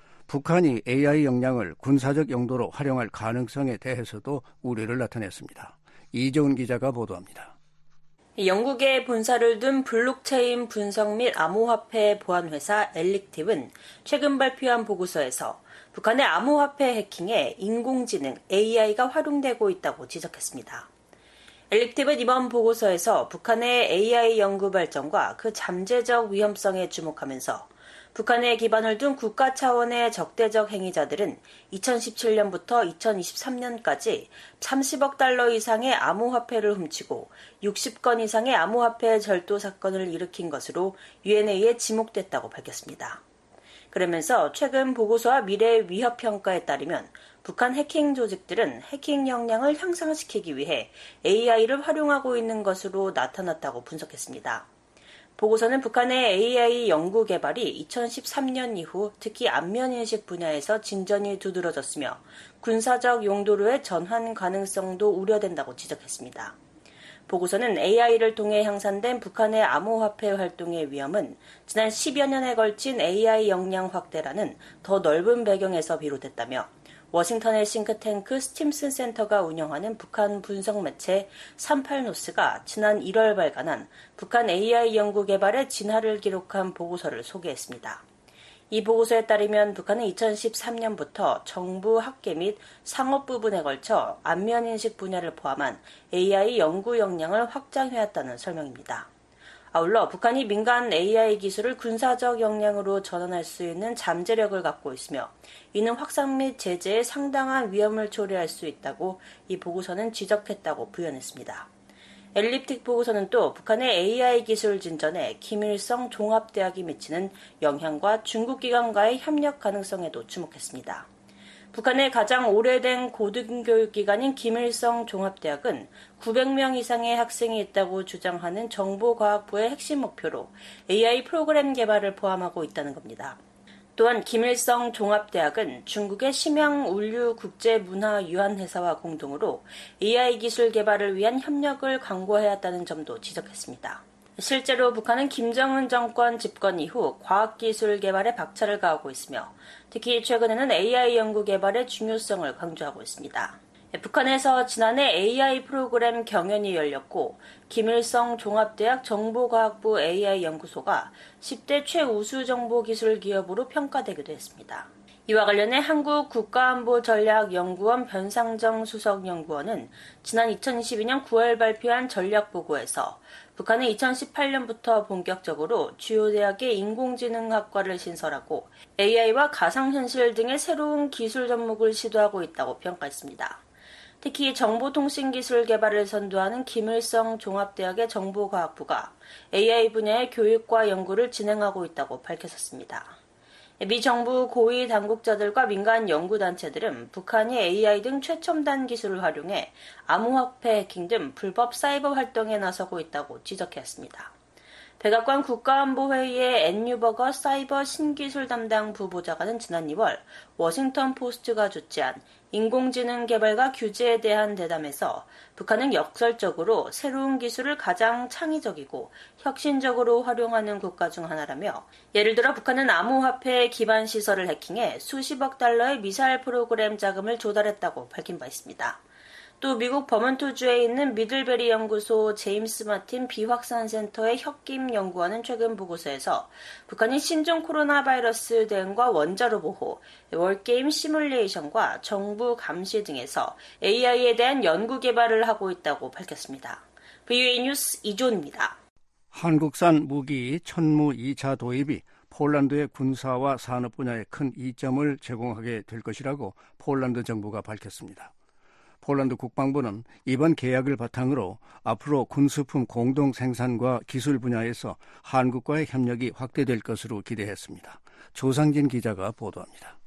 북한이 에이아이 역량을 군사적 용도로 활용할 가능성에 대해서도 우려를 나타냈습니다. 이재훈 기자가 보도합니다. 영국에 본사를 둔 블록체인 분석 및 암호화폐 보안 회사 엘릭팁은 최근 발표한 보고서에서 북한의 암호화폐 해킹에 인공지능 에이아이가 활용되고 있다고 지적했습니다. 엘릭팁은 이번 보고서에서 북한의 에이아이 연구 발전과 그 잠재적 위험성에 주목하면서 북한에 기반을 둔 국가 차원의 적대적 행위자들은 이천십칠 년부터 이천이십삼 년까지 삼십억 달러 이상의 암호화폐를 훔치고 육십 건 이상의 암호화폐 절도 사건을 일으킨 것으로 유엔에 의해 지목됐다고 밝혔습니다. 그러면서 최근 보고서와 미래 위협 평가에 따르면 북한 해킹 조직들은 해킹 역량을 향상시키기 위해 에이아이를 활용하고 있는 것으로 나타났다고 분석했습니다. 보고서는 북한의 에이아이 연구 개발이 이천십삼 년 이후 특히 안면인식 분야에서 진전이 두드러졌으며 군사적 용도로의 전환 가능성도 우려된다고 지적했습니다. 보고서는 에이아이를 통해 향상된 북한의 암호화폐 활동의 위험은 지난 십여 년에 걸친 에이아이 역량 확대라는 더 넓은 배경에서 비롯됐다며 워싱턴의 싱크탱크 스팀슨 센터가 운영하는 북한 분석 매체 삼팔노스가 지난 일월 발간한 북한 에이아이 연구 개발의 진화를 기록한 보고서를 소개했습니다. 이 보고서에 따르면 북한은 이천십삼 년부터 정부, 학계 및 상업 부분에 걸쳐 안면인식 분야를 포함한 에이아이 연구 역량을 확장해왔다는 설명입니다. 아울러 북한이 민간 에이아이 기술을 군사적 역량으로 전환할 수 있는 잠재력을 갖고 있으며 이는 확산 및 제재에 상당한 위험을 초래할 수 있다고 이 보고서는 지적했다고 부연했습니다. 엘립틱 보고서는 또 북한의 에이아이 기술 진전에 김일성 종합대학이 미치는 영향과 중국 기관과의 협력 가능성에도 주목했습니다. 북한의 가장 오래된 고등교육기관인 김일성 종합대학은 구백 명 이상의 학생이 있다고 주장하는 정보과학부의 핵심 목표로 에이아이 프로그램 개발을 포함하고 있다는 겁니다. 또한 김일성 종합대학은 중국의 심양울류국제문화유한회사와 공동으로 에이아이 기술 개발을 위한 협력을 강구해왔다는 점도 지적했습니다. 실제로 북한은 김정은 정권 집권 이후 과학기술 개발에 박차를 가하고 있으며 특히 최근에는 에이아이 연구 개발의 중요성을 강조하고 있습니다. 북한에서 지난해 에이아이 프로그램 경연이 열렸고 김일성 종합대학 정보과학부 에이아이 연구소가 십 대 최우수 정보기술 기업으로 평가되기도 했습니다. 이와 관련해 한국국가안보전략연구원 변상정 수석연구원은 지난 이천이십이 년 구월 발표한 전략보고에서 북한은 이천십팔 년부터 본격적으로 주요 대학의 인공지능학과를 신설하고 에이아이와 가상현실 등의 새로운 기술 접목을 시도하고 있다고 평가했습니다. 특히 정보통신기술 개발을 선도하는 김일성 종합대학의 정보과학부가 에이아이 분야의 교육과 연구를 진행하고 있다고 밝혔습니다. 미 정부 고위 당국자들과 민간 연구단체들은 북한이 에이아이 등 최첨단 기술을 활용해 암호화폐 해킹 등 불법 사이버 활동에 나서고 있다고 지적했습니다. 백악관 국가안보회의의 앤 뉴버거 사이버 신기술 담당 부보좌관은 지난 이월 워싱턴 포스트가 주최한 인공지능 개발과 규제에 대한 대담에서 북한은 역설적으로 새로운 기술을 가장 창의적이고 혁신적으로 활용하는 국가 중 하나라며 예를 들어 북한은 암호화폐 기반 시설을 해킹해 수십억 달러의 미사일 프로그램 자금을 조달했다고 밝힌 바 있습니다. 또 미국 버몬트주에 있는 미들베리 연구소 제임스 마틴 비확산센터의 혁김 연구원은 최근 보고서에서 북한이 신종 코로나 바이러스 대응과 원자로 보호, 월게임 시뮬레이션과 정부 감시 등에서 에이아이에 대한 연구 개발을 하고 있다고 밝혔습니다. 브이오에이 뉴스 이존입니다. 한국산 무기 천무 이 차 도입이 폴란드의 군사와 산업 분야에 큰 이점을 제공하게 될 것이라고 폴란드 정부가 밝혔습니다. 폴란드 국방부는 이번 계약을 바탕으로 앞으로 군수품 공동 생산과 기술 분야에서 한국과의 협력이 확대될 것으로 기대했습니다. 조상진 기자가 보도합니다.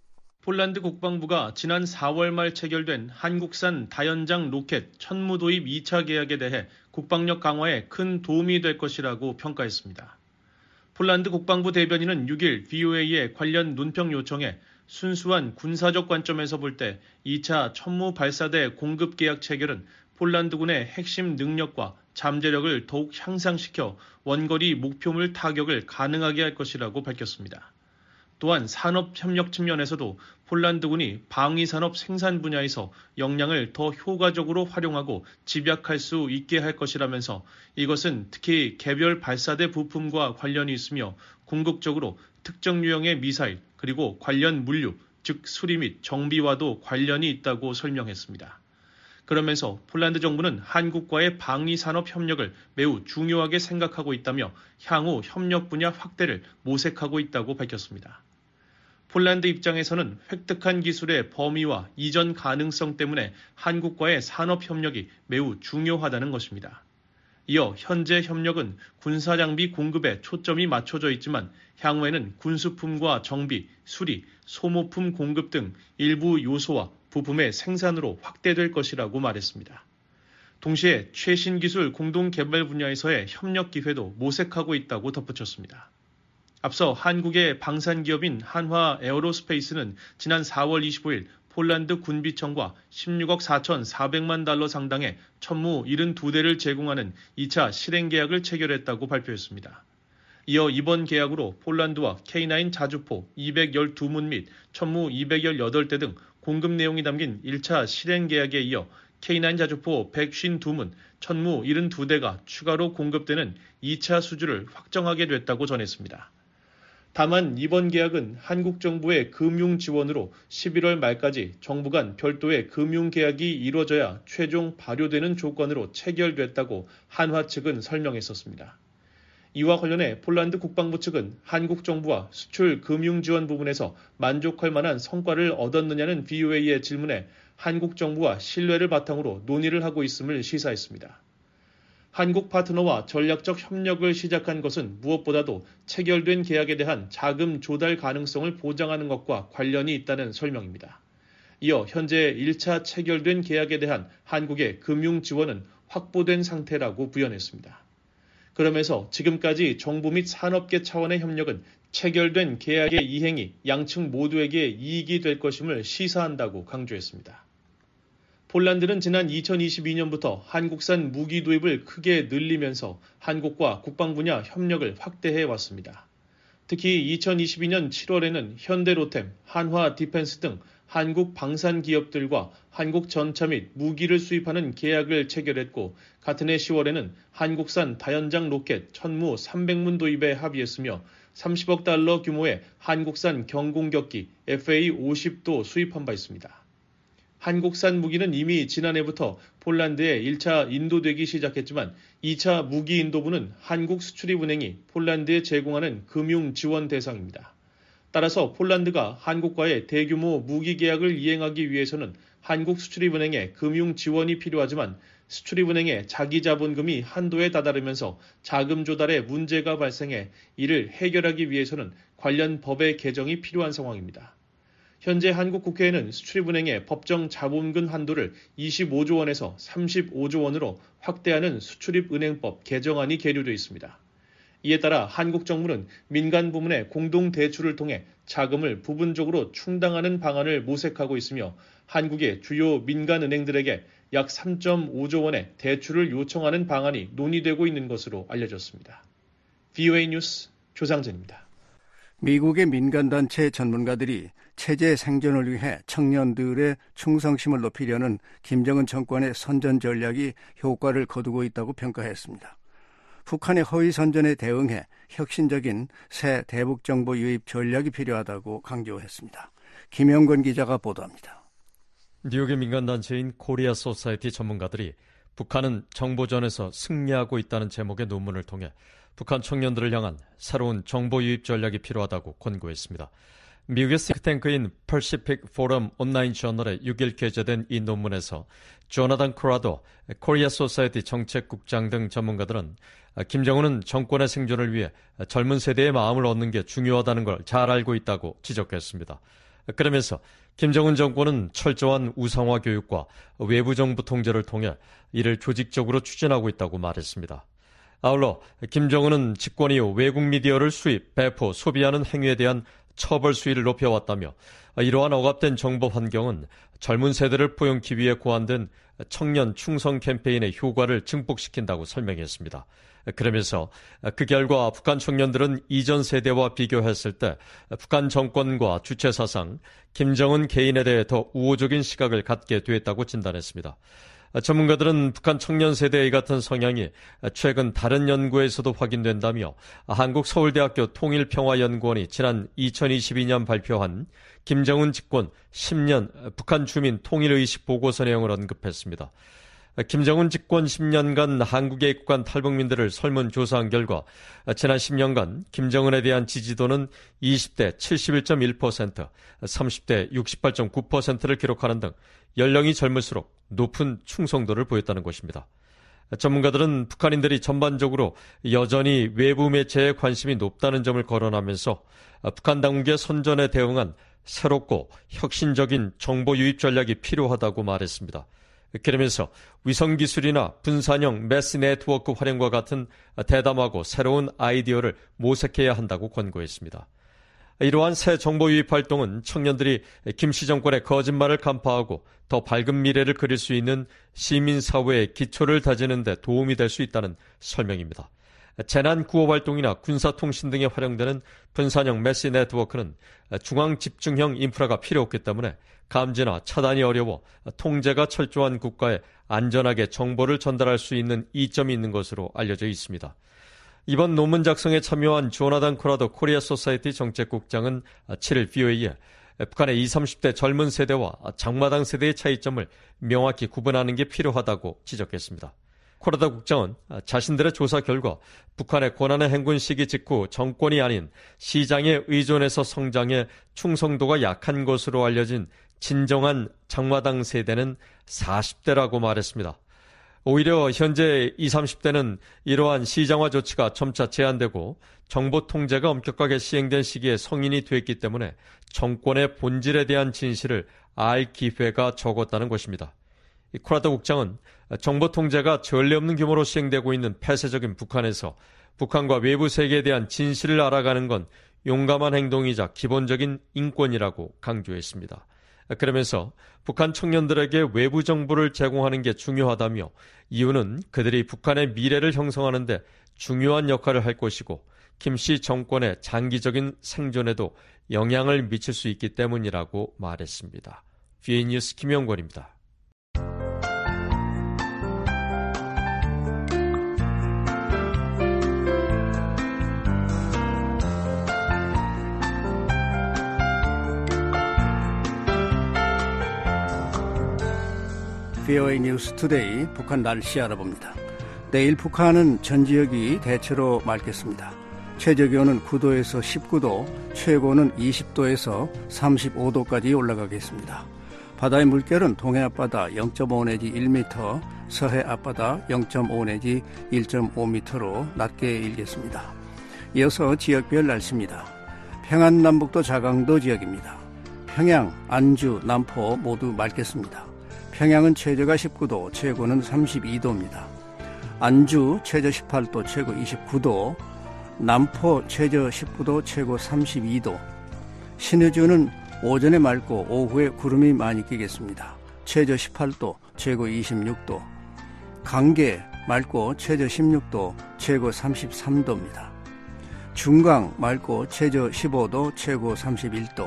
폴란드 국방부가 지난 사월 말 체결된 한국산 다연장 로켓 천무 도입 이 차 계약에 대해 국방력 강화에 큰 도움이 될 것이라고 평가했습니다. 폴란드 국방부 대변인은 육 일 브이오에이의 관련 논평 요청에 순수한 군사적 관점에서 볼 때 이 차 천무 발사대 공급 계약 체결은 폴란드군의 핵심 능력과 잠재력을 더욱 향상시켜 원거리 목표물 타격을 가능하게 할 것이라고 밝혔습니다. 또한 산업협력 측면에서도 폴란드군이 방위산업 생산 분야에서 역량을 더 효과적으로 활용하고 집약할 수 있게 할 것이라면서 이것은 특히 개별 발사대 부품과 관련이 있으며 궁극적으로 특정 유형의 미사일 그리고 관련 물류, 즉 수리 및 정비와도 관련이 있다고 설명했습니다. 그러면서 폴란드 정부는 한국과의 방위산업 협력을 매우 중요하게 생각하고 있다며 향후 협력 분야 확대를 모색하고 있다고 밝혔습니다. 폴란드 입장에서는 획득한 기술의 범위와 이전 가능성 때문에 한국과의 산업 협력이 매우 중요하다는 것입니다. 이어 현재 협력은 군사장비 공급에 초점이 맞춰져 있지만 향후에는 군수품과 정비, 수리, 소모품 공급 등 일부 요소와 부품의 생산으로 확대될 것이라고 말했습니다. 동시에 최신 기술 공동 개발 분야에서의 협력 기회도 모색하고 있다고 덧붙였습니다. 앞서 한국의 방산기업인 한화 에어로스페이스는 지난 사월 이십오일 폴란드 군비청과 십육억 사천사백만 달러 상당의 천무 칠십이 대를 제공하는 이 차 실행 계약을 체결했다고 발표했습니다. 이어 이번 계약으로 폴란드와 케이 나인 자주포 이백십이 문 및 천무 이백십팔 대 등 공급 내용이 담긴 일 차 실행 계약에 이어 케이 나인 자주포 백오십이 문, 천무 칠십이 대가 추가로 공급되는 이 차 수주를 확정하게 됐다고 전했습니다. 다만 이번 계약은 한국 정부의 금융 지원으로 십일월 말까지 정부 간 별도의 금융 계약이 이루어져야 최종 발효되는 조건으로 체결됐다고 한화 측은 설명했었습니다. 이와 관련해 폴란드 국방부 측은 한국 정부와 수출 금융 지원 부분에서 만족할 만한 성과를 얻었느냐는 브이오에이의 질문에 한국 정부와 신뢰를 바탕으로 논의를 하고 있음을 시사했습니다. 한국 파트너와 전략적 협력을 시작한 것은 무엇보다도 체결된 계약에 대한 자금 조달 가능성을 보장하는 것과 관련이 있다는 설명입니다. 이어 현재 일 차 체결된 계약에 대한 한국의 금융 지원은 확보된 상태라고 부연했습니다. 그러면서 지금까지 정부 및 산업계 차원의 협력은 체결된 계약의 이행이 양측 모두에게 이익이 될 것임을 시사한다고 강조했습니다. 폴란드는 지난 이천이십이 년부터 한국산 무기 도입을 크게 늘리면서 한국과 국방 분야 협력을 확대해 왔습니다. 특히 이천이십이 년 칠월에는 현대로템, 한화 디펜스 등 한국 방산 기업들과 한국 전차 및 무기를 수입하는 계약을 체결했고 같은 해 시월에는 한국산 다연장 로켓 천무 삼백 문 도입에 합의했으며 삼십억 달러 규모의 한국산 경공격기 에프에이 오십도 수입한 바 있습니다. 한국산 무기는 이미 지난해부터 폴란드에 일 차 인도되기 시작했지만 이 차 무기 인도부는 한국수출입은행이 폴란드에 제공하는 금융 지원 대상입니다. 따라서 폴란드가 한국과의 대규모 무기 계약을 이행하기 위해서는 한국수출입은행의 금융 지원이 필요하지만 수출입은행의 자기 자본금이 한도에 다다르면서 자금 조달에 문제가 발생해 이를 해결하기 위해서는 관련 법의 개정이 필요한 상황입니다. 현재 한국 국회에는 수출입은행의 법정 자본금 한도를 이십오조 원에서 삼십오조 원으로 확대하는 수출입은행법 개정안이 계류되어 있습니다. 이에 따라 한국 정부는 민간 부문의 공동 대출을 통해 자금을 부분적으로 충당하는 방안을 모색하고 있으며 한국의 주요 민간은행들에게 약 삼점오조 원의 대출을 요청하는 방안이 논의되고 있는 것으로 알려졌습니다. 브이오에이 뉴스 조상진입니다. 미국의 민간단체 전문가들이 체제 생존을 위해 청년들의 충성심을 높이려는 김정은 정권의 선전 전략이 효과를 거두고 있다고 평가했습니다. 북한의 허위 선전에 대응해 혁신적인 새 대북정보 유입 전략이 필요하다고 강조했습니다. 김영건 기자가 보도합니다. 뉴욕의 민간단체인 코리아 소사이티 전문가들이 북한은 정보전에서 승리하고 있다는 제목의 논문을 통해 북한 청년들을 향한 새로운 정보 유입 전략이 필요하다고 권고했습니다. 미국의 싱크탱크인 퍼시픽 포럼 온라인 저널에 육일 게재된 이 논문에서 조나단 코라도 코리아 소사이티 정책국장 등 전문가들은 김정은은 정권의 생존을 위해 젊은 세대의 마음을 얻는 게 중요하다는 걸 잘 알고 있다고 지적했습니다. 그러면서 김정은 정권은 철저한 우상화 교육과 외부 정부 통제를 통해 이를 조직적으로 추진하고 있다고 말했습니다. 아울러 김정은은 집권 이후 외국 미디어를 수입, 배포, 소비하는 행위에 대한 처벌 수위를 높여왔다며 이러한 억압된 정보 환경은 젊은 세대를 포용하기 위해 고안된 청년 충성 캠페인의 효과를 증폭시킨다고 설명했습니다. 그러면서 그 결과 북한 청년들은 이전 세대와 비교했을 때 북한 정권과 주체 사상, 김정은 개인에 대해 더 우호적인 시각을 갖게 됐다고 진단했습니다. 전문가들은 북한 청년 세대의 같은 성향이 최근 다른 연구에서도 확인된다며 한국 서울대학교 통일평화연구원이 지난 이천이십이년 발표한 김정은 집권 십 년 북한 주민 통일의식 보고서 내용을 언급했습니다. 김정은 집권 십 년간 한국에 입국한 탈북민들을 설문조사한 결과 지난 십 년간 김정은에 대한 지지도는 이십 대 칠십일 점 일 퍼센트, 삼십 대 육십팔 점 구 퍼센트를 기록하는 등 연령이 젊을수록 높은 충성도를 보였다는 것입니다. 전문가들은 북한인들이 전반적으로 여전히 외부 매체에 관심이 높다는 점을 거론하면서 북한 당국의 선전에 대응한 새롭고 혁신적인 정보 유입 전략이 필요하다고 말했습니다. 그러면서 위성기술이나 분산형 매스 네트워크 활용과 같은 대담하고 새로운 아이디어를 모색해야 한다고 권고했습니다. 이러한 새 정보 유입 활동은 청년들이 김씨 정권의 거짓말을 간파하고 더 밝은 미래를 그릴 수 있는 시민사회의 기초를 다지는 데 도움이 될 수 있다는 설명입니다. 재난 구호 활동이나 군사통신 등에 활용되는 분산형 매스 네트워크는 중앙 집중형 인프라가 필요 없기 때문에 감지나 차단이 어려워 통제가 철저한 국가에 안전하게 정보를 전달할 수 있는 이점이 있는 것으로 알려져 있습니다. 이번 논문 작성에 참여한 조나단 코라도 코리아 소사이티 정책국장은 칠일 브이오에이에 북한의 이십, 삼십 대 젊은 세대와 장마당 세대의 차이점을 명확히 구분하는 게 필요하다고 지적했습니다. 코라도 국장은 자신들의 조사 결과 북한의 고난의 행군 시기 직후 정권이 아닌 시장에 의존해서 성장해 충성도가 약한 것으로 알려진 진정한 장마당 세대는 사십 대라고 말했습니다. 오히려 현재 이십, 삼십 대는 이러한 시장화 조치가 점차 제한되고 정보 통제가 엄격하게 시행된 시기에 성인이 됐기 때문에 정권의 본질에 대한 진실을 알 기회가 적었다는 것입니다. 코라도 국장은 정보 통제가 전례 없는 규모로 시행되고 있는 폐쇄적인 북한에서 북한과 외부 세계에 대한 진실을 알아가는 건 용감한 행동이자 기본적인 인권이라고 강조했습니다. 그러면서 북한 청년들에게 외부 정보를 제공하는 게 중요하다며 이유는 그들이 북한의 미래를 형성하는 데 중요한 역할을 할 것이고 김씨 정권의 장기적인 생존에도 영향을 미칠 수 있기 때문이라고 말했습니다. 브이오에이 뉴스 김영권입니다. 브이오에이 뉴스 투데이 북한 날씨 알아봅니다. 내일 북한은 전 지역이 대체로 맑겠습니다. 최저기온은 구 도에서 십구 도, 최고는 이십 도에서 삼십오 도까지 올라가겠습니다. 바다의 물결은 동해 앞바다 영 점 오 내지 일 미터, 서해 앞바다 영 점 오 내지 일 점 오 미터로 낮게 일겠습니다. 이어서 지역별 날씨입니다. 평안남북도 자강도 지역입니다. 평양, 안주, 남포 모두 맑겠습니다. 평양은 최저가 십구 도, 최고는 삼십이 도입니다. 안주 최저 십팔 도, 최고 이십구 도, 남포 최저 십구 도, 최고 삼십이 도, 신의주는 오전에 맑고 오후에 구름이 많이 끼겠습니다. 최저 십팔 도, 최고 이십육 도, 강계 맑고 최저 십육 도, 최고 삼십삼 도입니다. 중강 맑고 최저 십오 도, 최고 삼십일 도.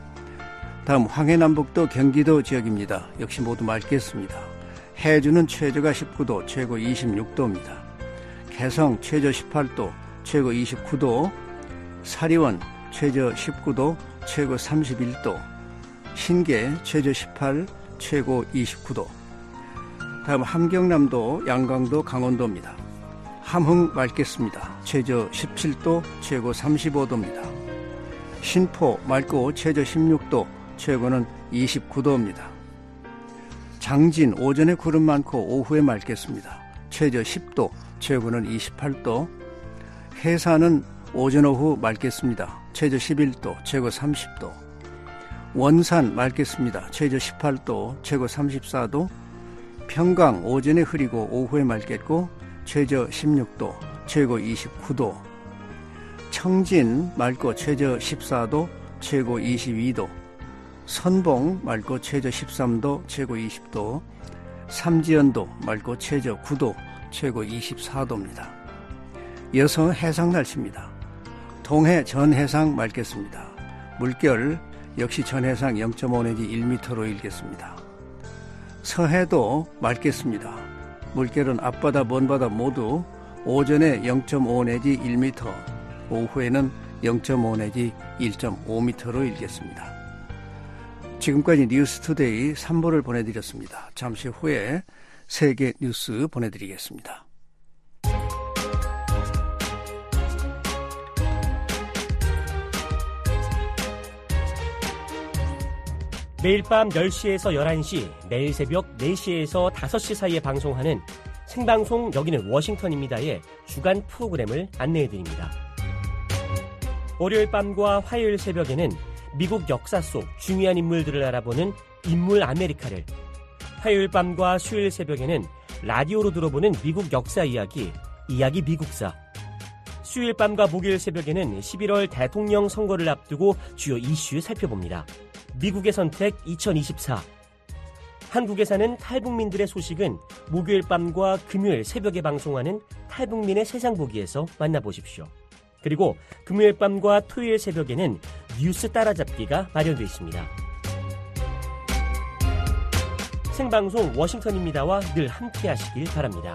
다음 황해남북도 경기도 지역입니다. 역시 모두 맑겠습니다. 해주는 최저가 십구 도, 최고 이십육 도입니다. 개성 최저 십팔 도, 최고 이십구 도, 사리원 최저 십구 도, 최고 삼십일 도, 신계 최저 십팔, 최고 이십구 도. 다음 함경남도, 양강도, 강원도입니다. 함흥 맑겠습니다. 최저 십칠 도, 최고 삼십오 도입니다. 신포 맑고 최저 십육 도, 최고는 이십구 도입니다. 장진 오전에 구름 많고 오후에 맑겠습니다. 최저 십 도, 최고는 이십팔 도. 해산은 오전 오후 맑겠습니다. 최저 십일 도, 최고 삼십 도. 원산 맑겠습니다. 최저 십팔 도, 최고 삼십사 도. 평강 오전에 흐리고 오후에 맑겠고 최저 십육 도, 최고 이십구 도. 청진 맑고 최저 십사 도, 최고 이십이 도. 선봉 맑고 최저 십삼 도, 최고 이십 도. 삼지연도 맑고 최저 구 도, 최고 이십사 도입니다. 여성 해상 날씨입니다. 동해 전해상 맑겠습니다. 물결 역시 전해상 영 점 오 내지 일 미터로 일겠습니다. 서해도 맑겠습니다. 물결은 앞바다 먼바다 모두 오전에 영 점 오 내지 일 미터, 오후에는 영 점 오 내지 일 점 오 미터로 일겠습니다. 지금까지 뉴스투데이 삼 부를 보내드렸습니다. 잠시 후에 세계 뉴스 보내드리겠습니다. 매일 밤 열 시에서 열한 시, 매일 새벽 네 시에서 다섯 시 사이에 방송하는 생방송 여기는 워싱턴입니다의 주간 프로그램을 안내해드립니다. 월요일 밤과 화요일 새벽에는 미국 역사 속 중요한 인물들을 알아보는 인물 아메리카를, 화요일 밤과 수요일 새벽에는 라디오로 들어보는 미국 역사 이야기, 이야기 미국사, 수요일 밤과 목요일 새벽에는 십일월 대통령 선거를 앞두고 주요 이슈 살펴봅니다. 미국의 선택 이천이십사. 한국에 사는 탈북민들의 소식은 목요일 밤과 금요일 새벽에 방송하는 탈북민의 세상 보기에서 만나보십시오. 그리고 금요일 밤과 토요일 새벽에는 뉴스 따라잡기가 마련되어 있습니다. 생방송 워싱턴입니다와 늘 함께 하시길 바랍니다.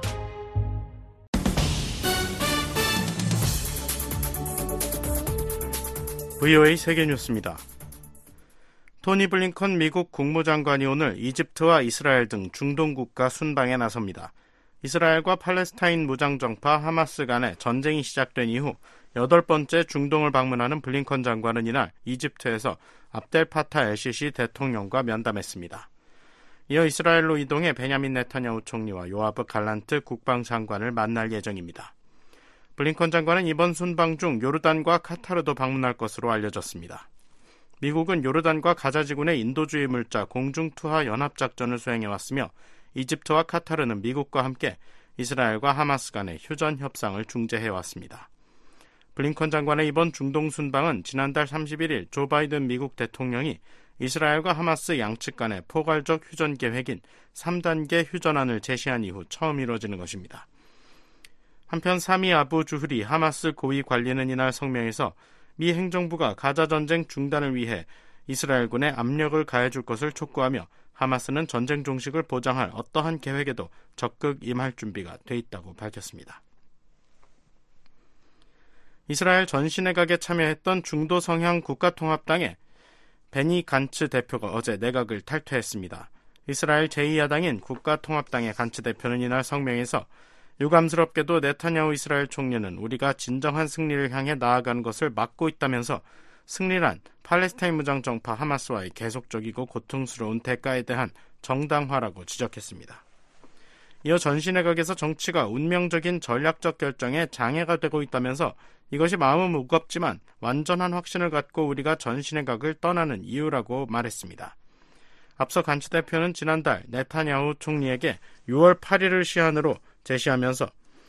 브이오에이 세계뉴스입니다. 토니 블링컨 미국 국무장관이 오늘 이집트와 이스라엘 등 중동 국가 순방에 나섭니다. 이스라엘과 팔레스타인 무장정파 하마스 간의 전쟁이 시작된 이후 여덟 번째 중동을 방문하는 블링컨 장관은 이날 이집트에서 압델 파타 엘시시 대통령과 면담했습니다. 이어 이스라엘로 이동해 베냐민 네타냐후 총리와 요아브 갈란트 국방장관을 만날 예정입니다. 블링컨 장관은 이번 순방 중 요르단과 카타르도 방문할 것으로 알려졌습니다. 미국은 요르단과 가자지군의 인도주의 물자 공중투하 연합작전을 수행해왔으며 이집트와 카타르는 미국과 함께 이스라엘과 하마스 간의 휴전 협상을 중재해왔습니다. 블링컨 장관의 이번 중동 순방은 지난달 삼십일 일 조 바이든 미국 대통령이 이스라엘과 하마스 양측 간의 포괄적 휴전 계획인 삼 단계 휴전안을 제시한 이후 처음 이뤄지는 것입니다. 한편 사미 아부 주흐리 하마스 고위 관리는 이날 성명에서 미 행정부가 가자 전쟁 중단을 위해 이스라엘군에 압력을 가해줄 것을 촉구하며 하마스는 전쟁 종식을 보장할 어떠한 계획에도 적극 임할 준비가 돼 있다고 밝혔습니다. 이스라엘 전시내각에 참여했던 중도 성향 국가통합당의 베니 간츠 대표가 어제 내각을 탈퇴했습니다. 이스라엘 제이 야당인 국가통합당의 간츠 대표는 이날 성명에서 유감스럽게도 네타냐후 이스라엘 총리는 우리가 진정한 승리를 향해 나아가는 것을 막고 있다면서 승리란 팔레스타인 무장정파 하마스와의 계속적이고 고통스러운 대가에 대한 정당화라고 지적했습니다. 이어 전시내각에서 정치가 운명적인 전략적 결정에 장애가 되고 있다면서 이것이 마음은 무겁지만 완전한 확신을 갖고 우리가 전신외각을 떠나는 이유라고 말했습니다. 앞서 간츠 대표는 지난달 네타냐후 총리에게 유월 팔일을 시한으로 제시하면서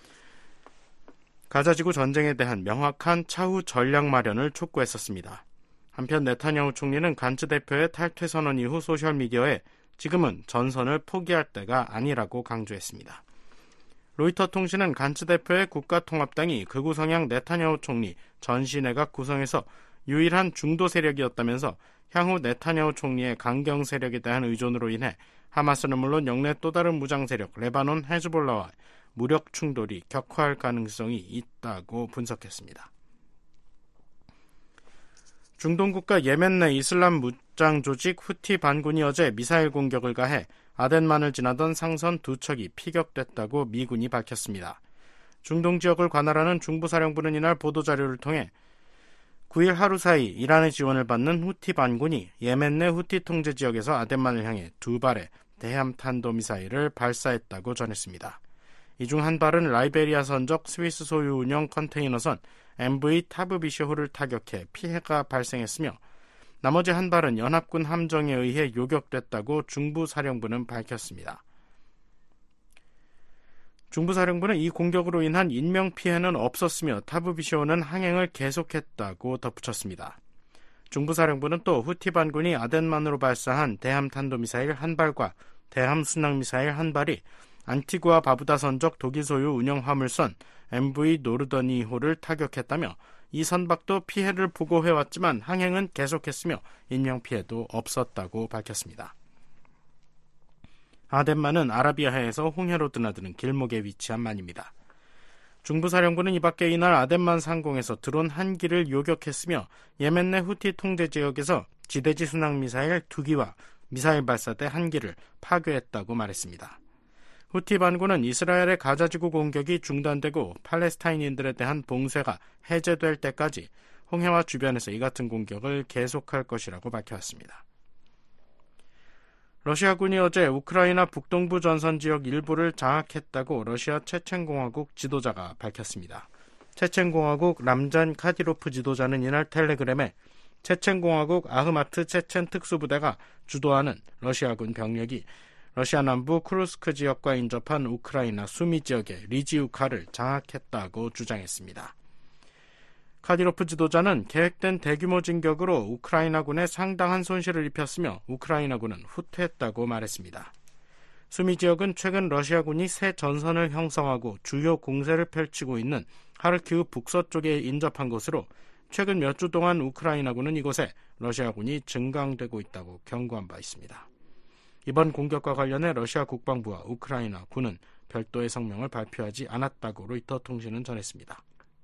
가자지구 전쟁에 대한 명확한 차후 전략 마련을 촉구했었습니다. 한편 네타냐후 총리는 간츠 대표의 탈퇴 선언 이후 소셜미디어에 지금은 전선을 포기할 때가 아니라고 강조했습니다. 로이터 통신은 간츠 대표의 국가통합당이 극우 성향 네타냐후 총리 전시내각 구성에서 유일한 중도 세력이었다면서 향후 네타냐후 총리의 강경 세력에 대한 의존으로 인해 하마스는 물론 영내 또 다른 무장 세력 레바논 헤즈볼라와 무력 충돌이 격화할 가능성이 있다고 분석했습니다. 중동 국가 예멘 내 이슬람 무장 조직 후티 반군이 어제 미사일 공격을 가해 아덴만을 지나던 상선 두 척이 피격됐다고 미군이 밝혔습니다. 중동 지역을 관할하는 중부사령부는 이날 보도자료를 통해 구일 하루 사이 이란의 지원을 받는 후티 반군이 예멘 내 후티 통제 지역에서 아덴만을 향해 두 발의 대함 탄도미사일을 발사했다고 전했습니다. 이 중 한 발은 라이베리아 선적 스위스 소유 운영 컨테이너선 엠브이 타브비쇼호를 타격해 피해가 발생했으며 나머지 한 발은 연합군 함정에 의해 요격됐다고 중부사령부는 밝혔습니다. 중부사령부는 이 공격으로 인한 인명피해는 없었으며 타브비쇼호는 항행을 계속했다고 덧붙였습니다. 중부사령부는 또 후티 반군이 아덴만으로 발사한 대함 탄도미사일 한 발과 대함 순항미사일 한 발이 안티구아 바부다 선적 독일 소유 운영 화물선 엠브이 노르더니호를 타격했다며 이 선박도 피해를 보고해왔지만 항행은 계속했으며 인명피해도 없었다고 밝혔습니다. 아덴만은 아라비아해에서 홍해로 드나드는 길목에 위치한 만입니다. 중부사령부는 이밖에 이날 아덴만 상공에서 드론 한 기를 요격했으며 예멘 내 후티 통제 지역에서 지대지 순항미사일 두 기와 미사일 발사대 한 기를 파괴했다고 말했습니다. 후티 반군은 이스라엘의 가자지구 공격이 중단되고 팔레스타인인들에 대한 봉쇄가 해제될 때까지 홍해와 주변에서 이 같은 공격을 계속할 것이라고 밝혀왔습니다. 러시아군이 어제 우크라이나 북동부 전선 지역 일부를 장악했다고 러시아 체첸공화국 지도자가 밝혔습니다. 체첸공화국 람잔 카디로프 지도자는 이날 텔레그램에 체첸공화국 아흐마트 체첸 특수부대가 주도하는 러시아군 병력이 러시아 남부 쿠르스크 지역과 인접한 우크라이나 수미 지역의 리지우카를 장악했다고 주장했습니다. 카디로프 지도자는 계획된 대규모 진격으로 우크라이나군에 상당한 손실을 입혔으며 우크라이나군은 후퇴했다고 말했습니다. 수미 지역은 최근 러시아군이 새 전선을 형성하고 주요 공세를 펼치고 있는 하르키우 북서쪽에 인접한 곳으로 최근 몇 주 동안 우크라이나군은 이곳에 러시아군이 증강되고 있다고 경고한 바 있습니다. 이번 공격과 관련해 러시아 국방부와 우크라이나 군은 별도의 성명을 발표하지 않았다고 로이터 통신은 전했습니다.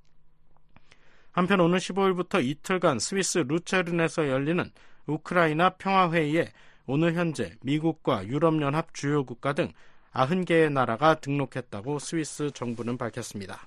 한편 오늘 십오일부터 이틀간 스위스 루체른에서 열리는 우크라이나 평화회의에 오늘 현재 미국과 유럽연합 주요 국가 등 구십 개의 나라가 등록했다고 스위스 정부는 밝혔습니다.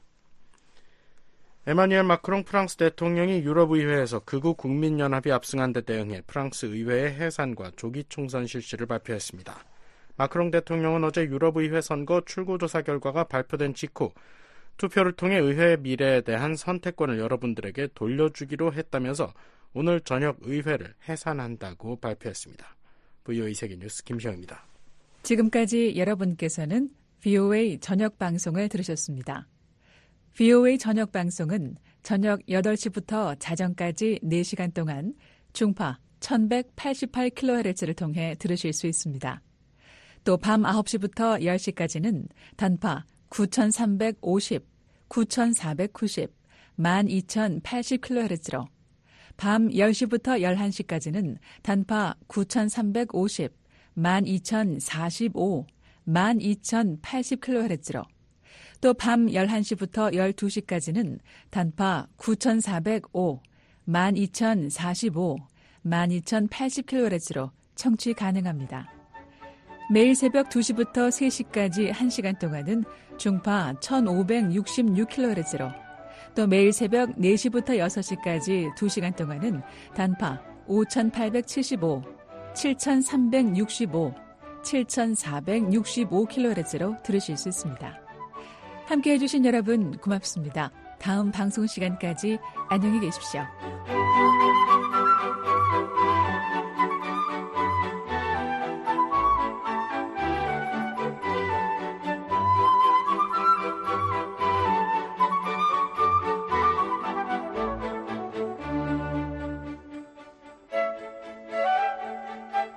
에마뉘엘 마크롱 프랑스 대통령이 유럽의회에서 극우 국민연합이 압승한 데 대응해 프랑스 의회의 해산과 조기 총선 실시를 발표했습니다. 마크롱 대통령은 어제 유럽의회 선거 출구조사 결과가 발표된 직후 투표를 통해 의회의 미래에 대한 선택권을 여러분들에게 돌려주기로 했다면서 오늘 저녁 의회를 해산한다고 발표했습니다. 브이오에이 세계뉴스 김시영입니다. 지금까지 여러분께서는 브이오에이 저녁 방송을 들으셨습니다. 브이오에이 저녁 방송은 저녁 여덟 시부터 자정까지 네 시간 동안 중파 천백팔십팔 킬로헤르츠를 통해 들으실 수 있습니다. 또 밤 아홉 시부터 열 시까지는 단파 구천삼백오십, 구천사백구십, 만 이천팔십 킬로헤르츠로 밤 열 시부터 열한 시까지는 단파 구천삼백오십, 만 이천사십오, 만 이천팔십 킬로헤르츠로 또 밤 열한 시부터 열두 시까지는 단파 구천사백오, 만 이천사십오, 만 이천팔십 킬로헤르츠로 청취 가능합니다. 매일 새벽 두 시부터 세 시까지 한 시간 동안은 중파 천오백육십육 킬로헤르츠로 또 매일 새벽 네 시부터 여섯 시까지 두 시간 동안은 단파 오천팔백칠십오, 칠천삼백육십오, 칠천사백육십오 킬로헤르츠로 들으실 수 있습니다. 함께해 주신 여러분 고맙습니다. 다음 방송 시간까지 안녕히 계십시오.